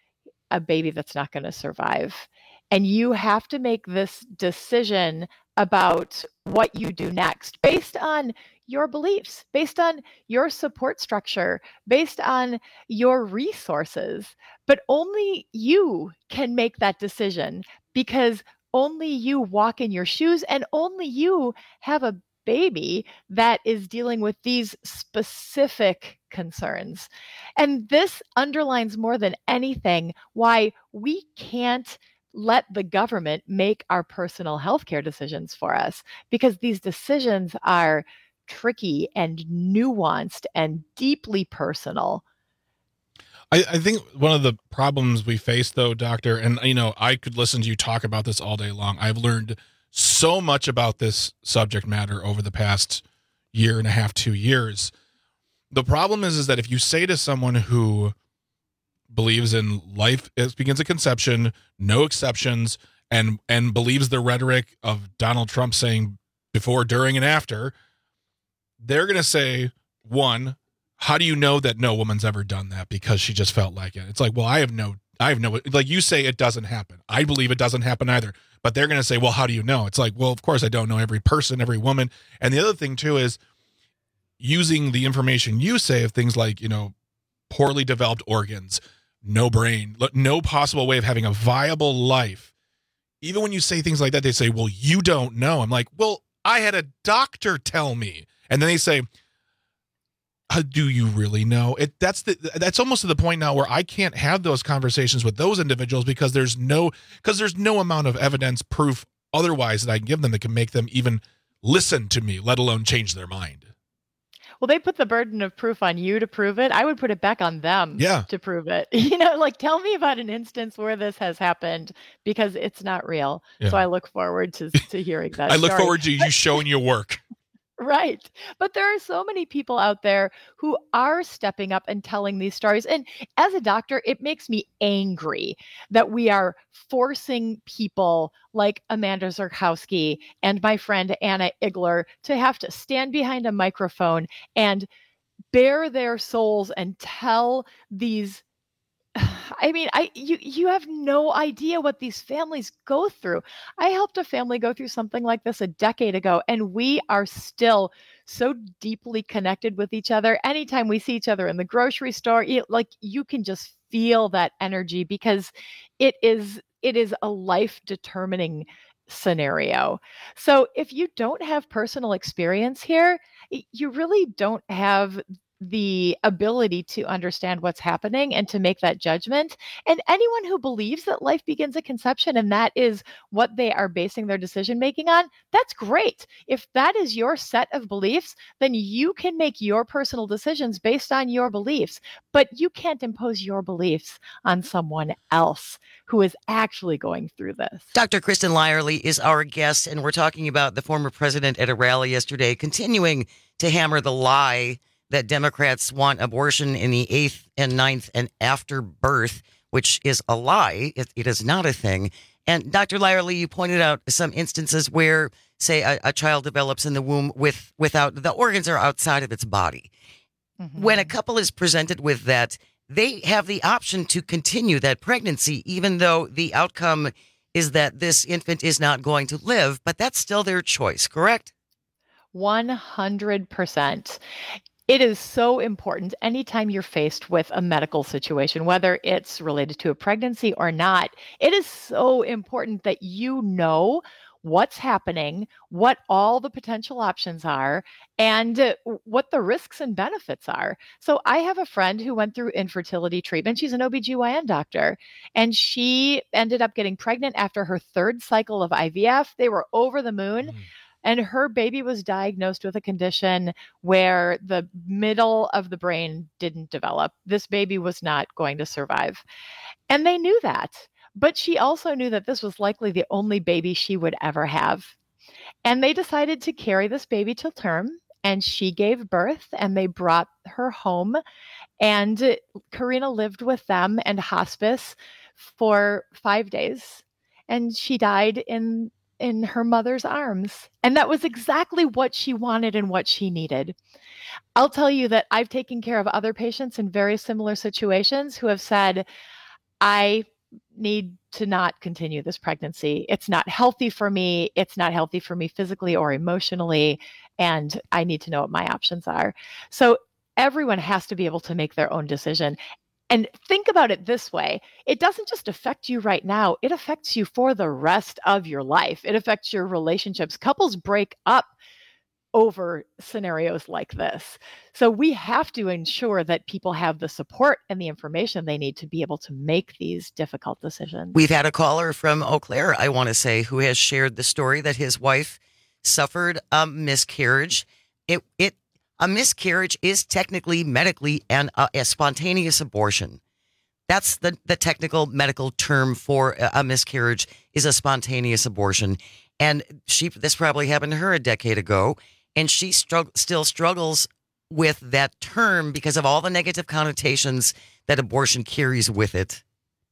a baby that's not going to survive. And you have to make this decision about what you do next based on your beliefs, based on your support structure, based on your resources. But only you can make that decision, because only you walk in your shoes and only you have a baby that is dealing with these specific concerns. And this underlines more than anything why we can't let the government make our personal healthcare decisions for us, because these decisions are tricky and nuanced and deeply personal. I, I think one of the problems we face, though, Doctor, and, you know, I could listen to you talk about this all day long. I've learned so much about this subject matter over the past year and a half, two years. The problem is, is that if you say to someone who believes in life it begins at conception, no exceptions, and and believes the rhetoric of Donald Trump saying before, during, and after, they're going to say, one, how do you know that no woman's ever done that because she just felt like it? It's like, well, I have no, I have no, like you say, it doesn't happen. I believe it doesn't happen either. But they're going to say, well, how do you know? It's like, well, of course I don't know every person, every woman. And the other thing too is using the information you say of things like, you know, poorly developed organs, no brain, no possible way of having a viable life. Even when you say things like that, they say, well, you don't know. I'm like, well, I had a doctor tell me. And then they say, how do you really know it? That's the, that's almost to the point now where I can't have those conversations with those individuals because there's no, because there's no amount of evidence, proof otherwise that I can give them that can make them even listen to me, let alone change their mind. Well, they put the burden of proof on you to prove it. I would put it back on them yeah. to prove it. You know, like, tell me about an instance where this has happened, because it's not real. Yeah. So I look forward to, to hearing that I look story. forward to you showing your work. Right. But there are so many people out there who are stepping up and telling these stories. And as a doctor, it makes me angry that we are forcing people like Amanda Zurkowski and my friend Anna Igler to have to stand behind a microphone and bare their souls and tell these. I mean, I you you have no idea what these families go through. I helped a family go through something like this a decade ago, and we are still so deeply connected with each other. Anytime we see each other in the grocery store, it, like, you can just feel that energy, because it is it is a life-determining scenario. So if you don't have personal experience here, you really don't have the ability to understand what's happening and to make that judgment. And anyone who believes that life begins at conception and that is what they are basing their decision making on, that's great. If that is your set of beliefs, then you can make your personal decisions based on your beliefs, but you can't impose your beliefs on someone else who is actually going through this. Doctor Kristen Lyerly is our guest, and we're talking about the former president at a rally yesterday, continuing to hammer the lie that Democrats want abortion in the eighth and ninth and after birth, which is a lie. It, it is not a thing. And Doctor Lyerly, you pointed out some instances where, say, a, a child develops in the womb with without the organs are outside of its body. Mm-hmm. When a couple is presented with that, they have the option to continue that pregnancy, even though the outcome is that this infant is not going to live. But that's still their choice, correct? one hundred percent. It is so important anytime you're faced with a medical situation, whether it's related to a pregnancy or not. It is so important that you know what's happening, what all the potential options are, and uh, what the risks and benefits are. So I have a friend who went through infertility treatment. She's an O B G Y N doctor, and she ended up getting pregnant after her third cycle of I V F. They were over the moon. Mm. And her baby was diagnosed with a condition where the middle of the brain didn't develop. This baby was not going to survive. And they knew that. But she also knew that this was likely the only baby she would ever have. And they decided to carry this baby till term. And she gave birth, and they brought her home. And Karina lived with them and hospice for five days. And she died in in her mother's arms. And that was exactly what she wanted and what she needed. I'll tell you that I've taken care of other patients in very similar situations who have said, I need to not continue this pregnancy. It's not healthy for me. It's not healthy for me physically or emotionally. And I need to know what my options are. So everyone has to be able to make their own decision. And think about it this way. It doesn't just affect you right now. It affects you for the rest of your life. It affects your relationships. Couples break up over scenarios like this. So we have to ensure that people have the support and the information they need to be able to make these difficult decisions. We've had a caller from Eau Claire, I want to say, who has shared the story that his wife suffered a miscarriage. It, it, a miscarriage is technically medically an, uh, a spontaneous abortion. That's the, the technical medical term for a, a miscarriage is a spontaneous abortion. And she, this probably happened to her a decade ago. And she strugg- still struggles with that term because of all the negative connotations that abortion carries with it.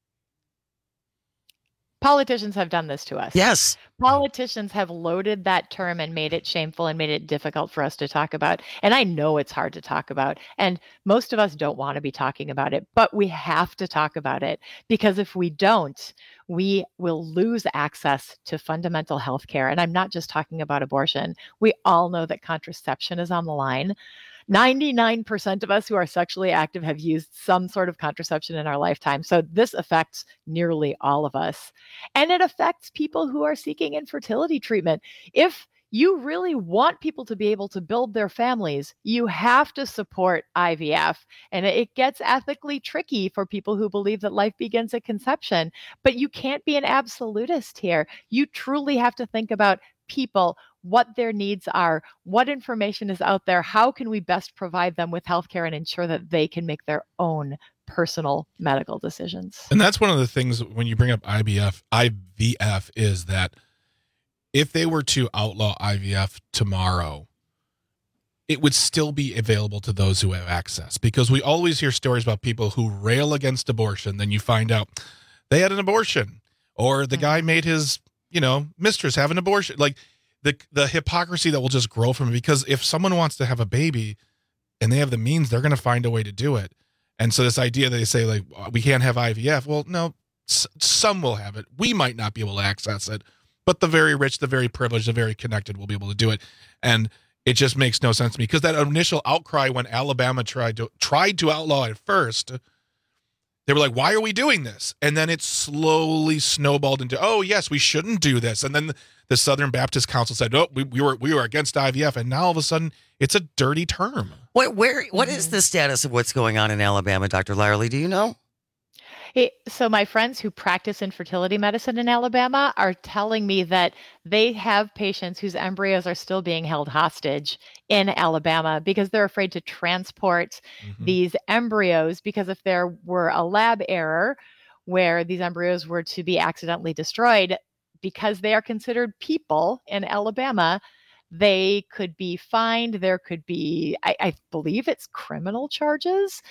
Politicians have done this to us. Yes. Politicians have loaded that term and made it shameful and made it difficult for us to talk about. And I know it's hard to talk about. And most of us don't want to be talking about it, but we have to talk about it because if we don't, we will lose access to fundamental health care. And I'm not just talking about abortion. We all know that contraception is on the line. ninety-nine percent of us who are sexually active have used some sort of contraception in our lifetime. So this affects nearly all of us. And it affects people who are seeking infertility treatment. If you really want people to be able to build their families, you have to support I V F. And it gets ethically tricky for people who believe that life begins at conception. But you can't be an absolutist here. You truly have to think about people, what their needs are, what information is out there, how can we best provide them with healthcare and ensure that they can make their own personal medical decisions. And that's one of the things when you bring up I V F, I V F is that if they were to outlaw I V F tomorrow, it would still be available to those who have access, because we always hear stories about people who rail against abortion. Then you find out they had an abortion, or the guy made his, you know, mistress have an abortion. Like the, the hypocrisy that will just grow from it, because if someone wants to have a baby and they have the means, they're going to find a way to do it. And so this idea that they say, like, we can't have I V F. Well, no, s- some will have it. We might not be able to access it, but the very rich, the very privileged, the very connected will be able to do it. And it just makes no sense to me, because that initial outcry when Alabama tried to tried to outlaw it first, they were like, why are we doing this? And then it slowly snowballed into, oh, yes, we shouldn't do this. And then the Southern Baptist Council said, oh, we, we were we were against I V F. And now all of a sudden it's a dirty term. What, where, what is the status of what's going on in Alabama, Doctor Lyerly? Do you know? It, so my friends who practice infertility medicine in Alabama are telling me that they have patients whose embryos are still being held hostage in Alabama because they're afraid to transport mm-hmm. these embryos, because if there were a lab error where these embryos were to be accidentally destroyed, because they are considered people in Alabama, they could be fined. There could be, I, I believe it's criminal charges.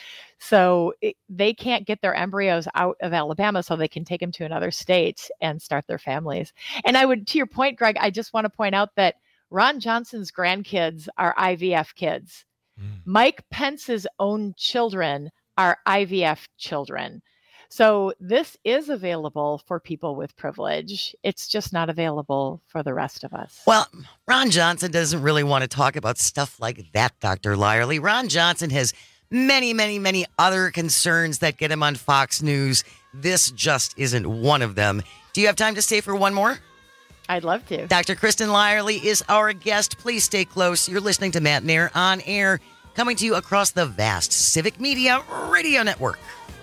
So it, they can't get their embryos out of Alabama so they can take them to another state and start their families. And I would, to your point, Greg, I just want to point out that Ron Johnson's grandkids are I V F kids. Mm. Mike Pence's own children are I V F children. So this is available for people with privilege. It's just not available for the rest of us. Well, Ron Johnson doesn't really want to talk about stuff like that, Doctor Lyerly. Ron Johnson has many, many, many other concerns that get him on Fox News. This just isn't one of them. Do you have time to stay for one more? I'd love to. Doctor Kristen Lyerly is our guest. Please stay close. You're listening to Matt Nair on Air, coming to you across the vast Civic Media Radio Network.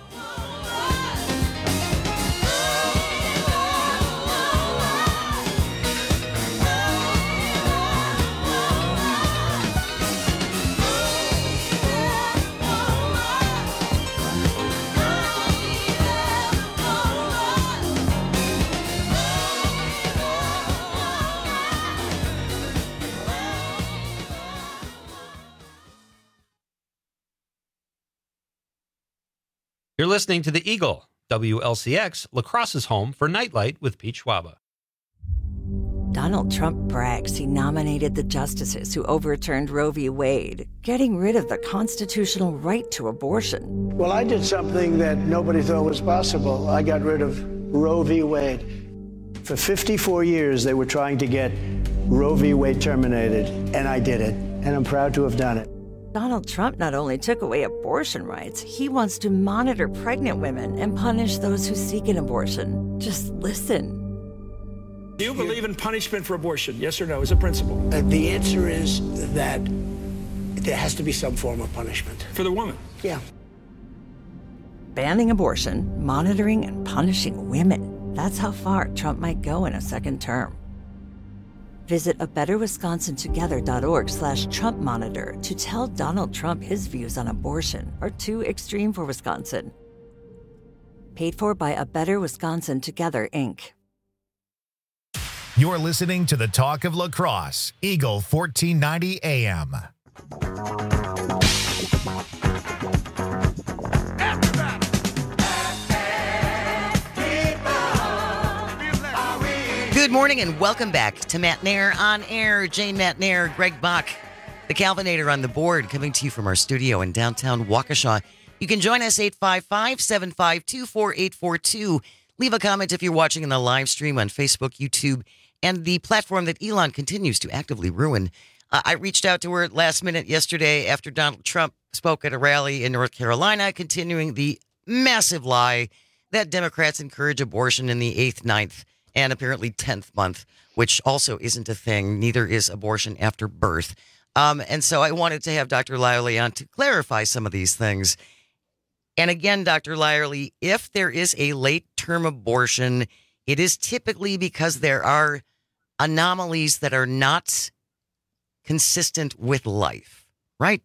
You're listening to The Eagle, W L C X, La Crosse's home for Nightlight with Pete Schwaba. Donald Trump brags he nominated the justices who overturned Roe v. Wade, getting rid of the constitutional right to abortion. Well, I did something that nobody thought was possible. I got rid of Roe v. Wade. For fifty-four years, they were trying to get Roe v. Wade terminated, and I did it, and I'm proud to have done it. Donald Trump not only took away abortion rights, he wants to monitor pregnant women and punish those who seek an abortion. Just listen. Do you believe in punishment for abortion? Yes or no, as a principle? Uh, the answer is that there has to be some form of punishment. For the woman? Yeah. Banning abortion, monitoring, and punishing women. That's how far Trump might go in a second term. Visit a better wisconsin together dot org slash Trump monitor to tell Donald Trump his views on abortion are too extreme for Wisconsin. Paid for by A Better Wisconsin Together, Incorporated. You're listening to the Talk of La Crosse, Eagle fourteen ninety A M. Good morning and welcome back to Matt Nair on Air. Jane Matt Nair, Greg Bach, the Calvinator on the board, coming to you from our studio in downtown Waukesha. You can join us eight five five, seven five two, four eight four two. Leave a comment if you're watching in the live stream on Facebook, YouTube, and the platform that Elon continues to actively ruin. Uh, I reached out to her last minute yesterday after Donald Trump spoke at a rally in North Carolina, continuing the massive lie that Democrats encourage abortion in the eighth, ninth, and apparently tenth month, which also isn't a thing. Neither is abortion after birth. Um, and so I wanted to have Doctor Lyerly on to clarify some of these things. And again, Doctor Lyerly, if there is a late-term abortion, it is typically because there are anomalies that are not consistent with life, right?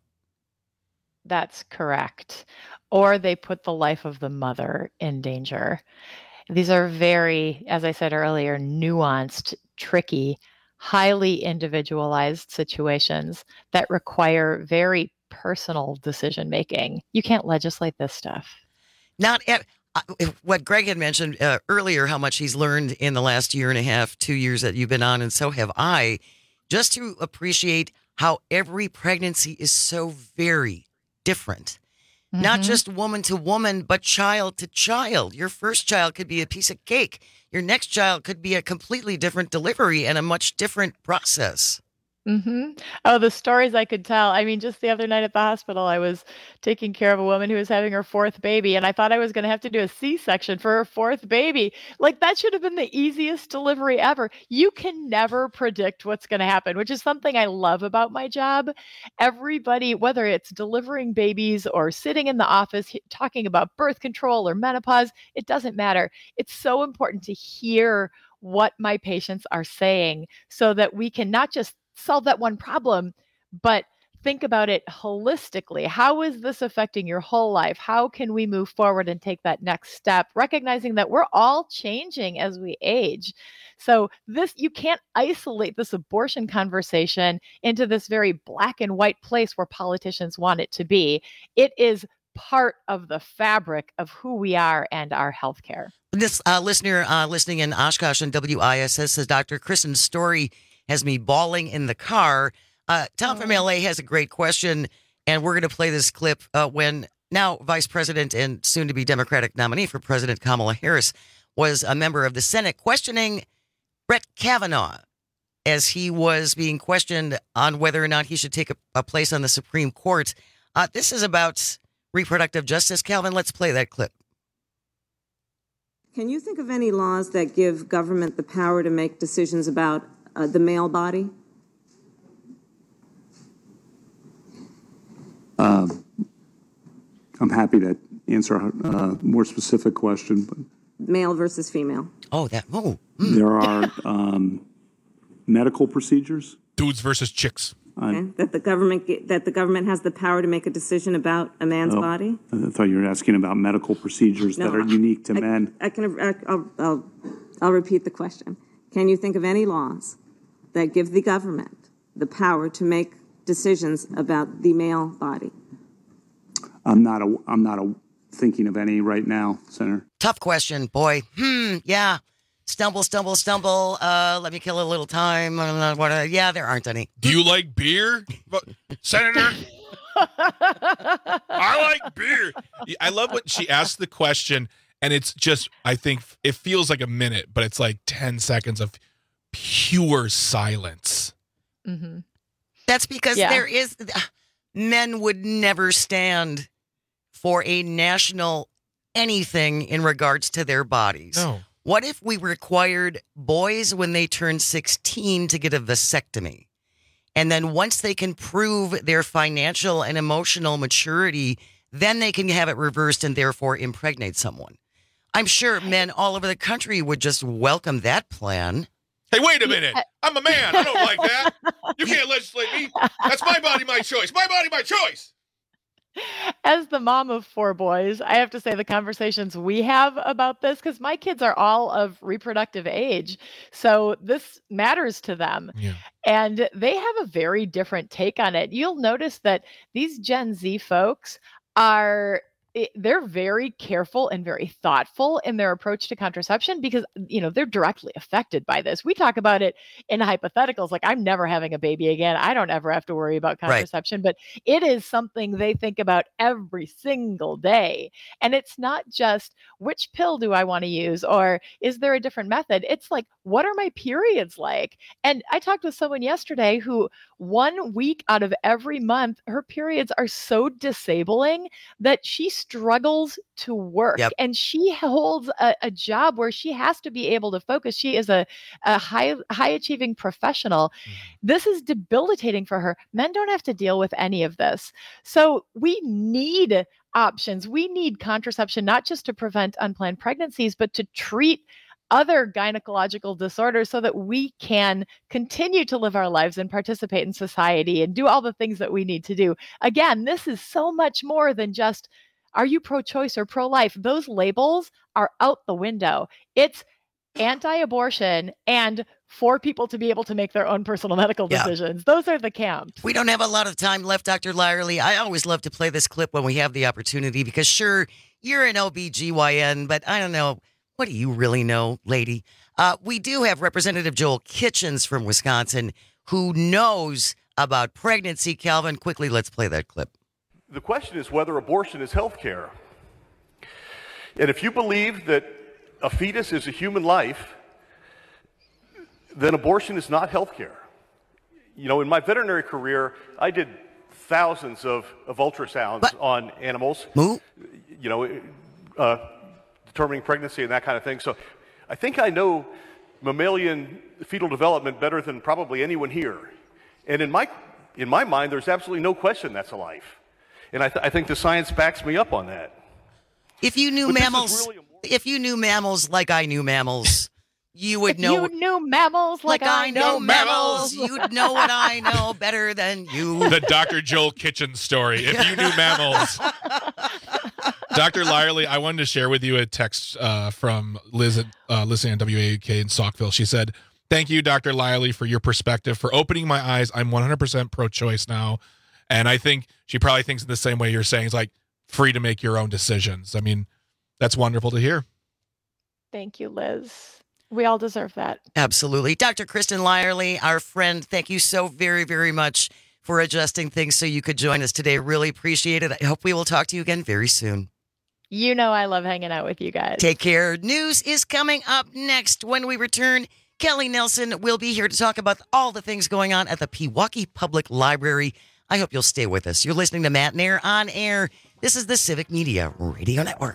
That's correct. Or they put the life of the mother in danger. These are very, as I said earlier, nuanced, tricky, highly individualized situations that require very personal decision making. You can't legislate this stuff. Not at, uh, what Greg had mentioned uh, earlier, how much he's learned in the last year and a half, two years that you've been on, and so have I, just to appreciate how every pregnancy is so very different. Mm-hmm. Not just woman to woman, but child to child. Your first child could be a piece of cake. Your next child could be a completely different delivery and a much different process. Mm-hmm. Oh, the stories I could tell. I mean, just the other night at the hospital, I was taking care of a woman who was having her fourth baby, and I thought I was going to have to do a C-section for her fourth baby. Like, that should have been the easiest delivery ever. You can never predict what's going to happen, which is something I love about my job. Everybody, whether it's delivering babies or sitting in the office talking about birth control or menopause, it doesn't matter. It's so important to hear what my patients are saying so that we can not just solve that one problem, but think about it holistically. How is this affecting your whole life? How can we move forward and take that next step, recognizing that we're all changing as we age? So this, you can't isolate this abortion conversation into this very black and white place where politicians want it to be. It is part of the fabric of who we are and our healthcare. This uh, listener uh, listening in Oshkosh on W I S S says, Doctor Kristen's story has me bawling in the car. Uh, Tom from L A has a great question, and we're going to play this clip uh, when now Vice President and soon-to-be Democratic nominee for President Kamala Harris was a member of the Senate questioning Brett Kavanaugh as he was being questioned on whether or not he should take a, a place on the Supreme Court. Uh, this is about reproductive justice. Calvin, let's play that clip. Can you think of any laws that give government the power to make decisions about uh, the male body? Uh, I'm happy to answer a uh, more specific question. But male versus female. Oh, that. Oh, mm. There are um, medical procedures. Dudes versus chicks. Okay. That the government that the government has the power to make a decision about a man's oh, body. I thought you were asking about medical procedures no, that are unique to I, men. I can. I'll, I'll. I'll repeat the question. Can you think of any laws that give the government the power to make decisions about the male body? I'm not. A, I'm not a, thinking of any right now, Senator. Tough question, boy. Hmm. Yeah. Stumble, stumble, stumble. Uh, let me kill a little time. Uh, what, uh, yeah, there aren't any. Do you like beer, Senator? I like beer. I love when she asks the question And it's just, I think it feels like a minute, but it's like ten seconds of pure silence. Mm-hmm. That's because Yeah. there is, men would never stand for a national anything in regards to their bodies. No. What if we required boys when they turn sixteen to get a vasectomy? And then once they can prove their financial and emotional maturity, then they can have it reversed and therefore impregnate someone. I'm sure men all over the country would just welcome that plan. Hey, wait a minute. I'm a man. I don't like that. You can't legislate me. That's my body, my choice. My body, my choice. As the mom of four boys, I have to say the conversations we have about this, because my kids are all of reproductive age. So this matters to them. Yeah. And they have a very different take on it. You'll notice that these Gen Z folks are it- they're very careful and very thoughtful in their approach to contraception because, you know, they're directly affected by this. We talk about it in hypotheticals, like I'm never having a baby again. I don't ever have to worry about Right. contraception, but it is something they think about every single day. And it's not just which pill do I want to use or is there a different method? It's like, what are my periods like? And I talked with someone yesterday who one week out of every month, her periods are so disabling that she struggles to work. Yep. And she holds a, a job where she has to be able to focus. She is a, a high high achieving professional. This is debilitating for her. Men don't have to deal with any of this. So we need options. We need contraception, not just to prevent unplanned pregnancies, but to treat other gynecological disorders so that we can continue to live our lives and participate in society and do all the things that we need to do. Again, this is so much more than just, are you pro-choice or pro-life? Those labels are out the window. It's anti-abortion and for people to be able to make their own personal medical Yeah. decisions. Those are the camps. We don't have a lot of time left, Doctor Lyerly. I always love to play this clip when we have the opportunity because, sure, you're an O B G Y N, but I don't know. What do you really know, lady? Uh, we do have Representative Joel Kitchens from Wisconsin who knows about pregnancy. Calvin, quickly, let's play that clip. The question is whether abortion is health care. And if you believe that a fetus is a human life, then abortion is not health care. You know, in my veterinary career, I did thousands of, of ultrasounds What? on animals. Moo? You know, uh, determining pregnancy and that kind of thing. So I think I know mammalian fetal development better than probably anyone here. And in my, in my mind, there's absolutely no question that's a life. And I, th- I think the science backs me up on that. If you knew But this is mammals, really if you knew mammals like I knew mammals, you would If know. you knew mammals like, like I know mammals. mammals, you'd know what I know better than you. The Doctor Joel Kitchen story. If you knew mammals. Doctor Lyerly, I wanted to share with you a text uh, from Liz at uh, listening on W A K in Saukville. She said, "Thank you, Doctor Lyerly, for your perspective, for opening my eyes. I'm one hundred percent pro-choice now." And I think she probably thinks in the same way you're saying. It's like free to make your own decisions. I mean, that's wonderful to hear. Thank you, Liz. We all deserve that. Absolutely. Doctor Kristen Lyerly, our friend, thank you so very, very much for adjusting things so you could join us today. Really appreciate it. I hope we will talk to you again very soon. You know I love hanging out with you guys. Take care. News is coming up next. When we return, Kelly Nelson will be here to talk about all the things going on at the Pewaukee Public Library. I hope you'll stay with us. You're listening to Matt Nair on Air. This is the Civic Media Radio Network.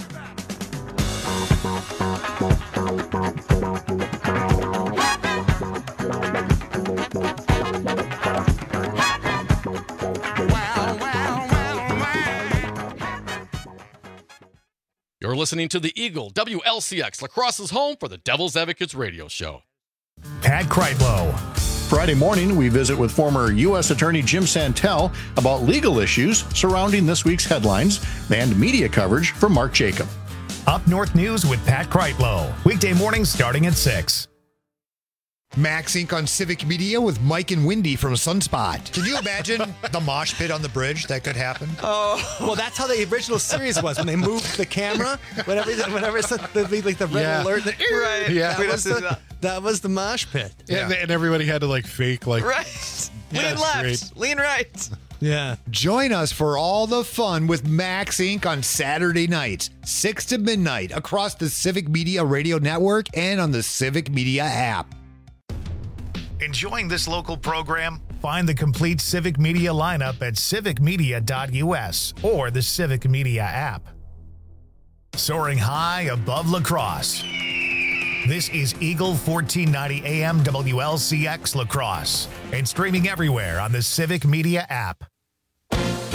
You're listening to the Eagle, W L C X, La Crosse's home for the Devil's Advocates radio show. Pat Kreitlow. Friday morning, we visit with former U S Attorney Jim Santel about legal issues surrounding this week's headlines and media coverage from Mark Jacob. Up North News with Pat Kreitlow. Weekday mornings starting at six. Max Incorporated on Civic Media with Mike and Wendy from Sunspot. Can you imagine the mosh pit on the bridge that could happen? Oh, well, that's how the original series was when they moved the camera. Whenever, whenever it's the, like the red Yeah. alert, the, Right. Yeah, We'd that was, have to- the, that was the mosh pit. Yeah. And, and everybody had to like fake like Right. Yeah, Lean that's left, great. lean right. Yeah. Join us for all the fun with Max Incorporated on Saturday nights, six to midnight, across the Civic Media Radio Network and on the Civic Media app. Enjoying this local program? Find the complete Civic Media lineup at civic media dot u s or the Civic Media app. Soaring high above La Crosse. This is Eagle fourteen ninety A M W L C X La Crosse and streaming everywhere on the Civic Media app.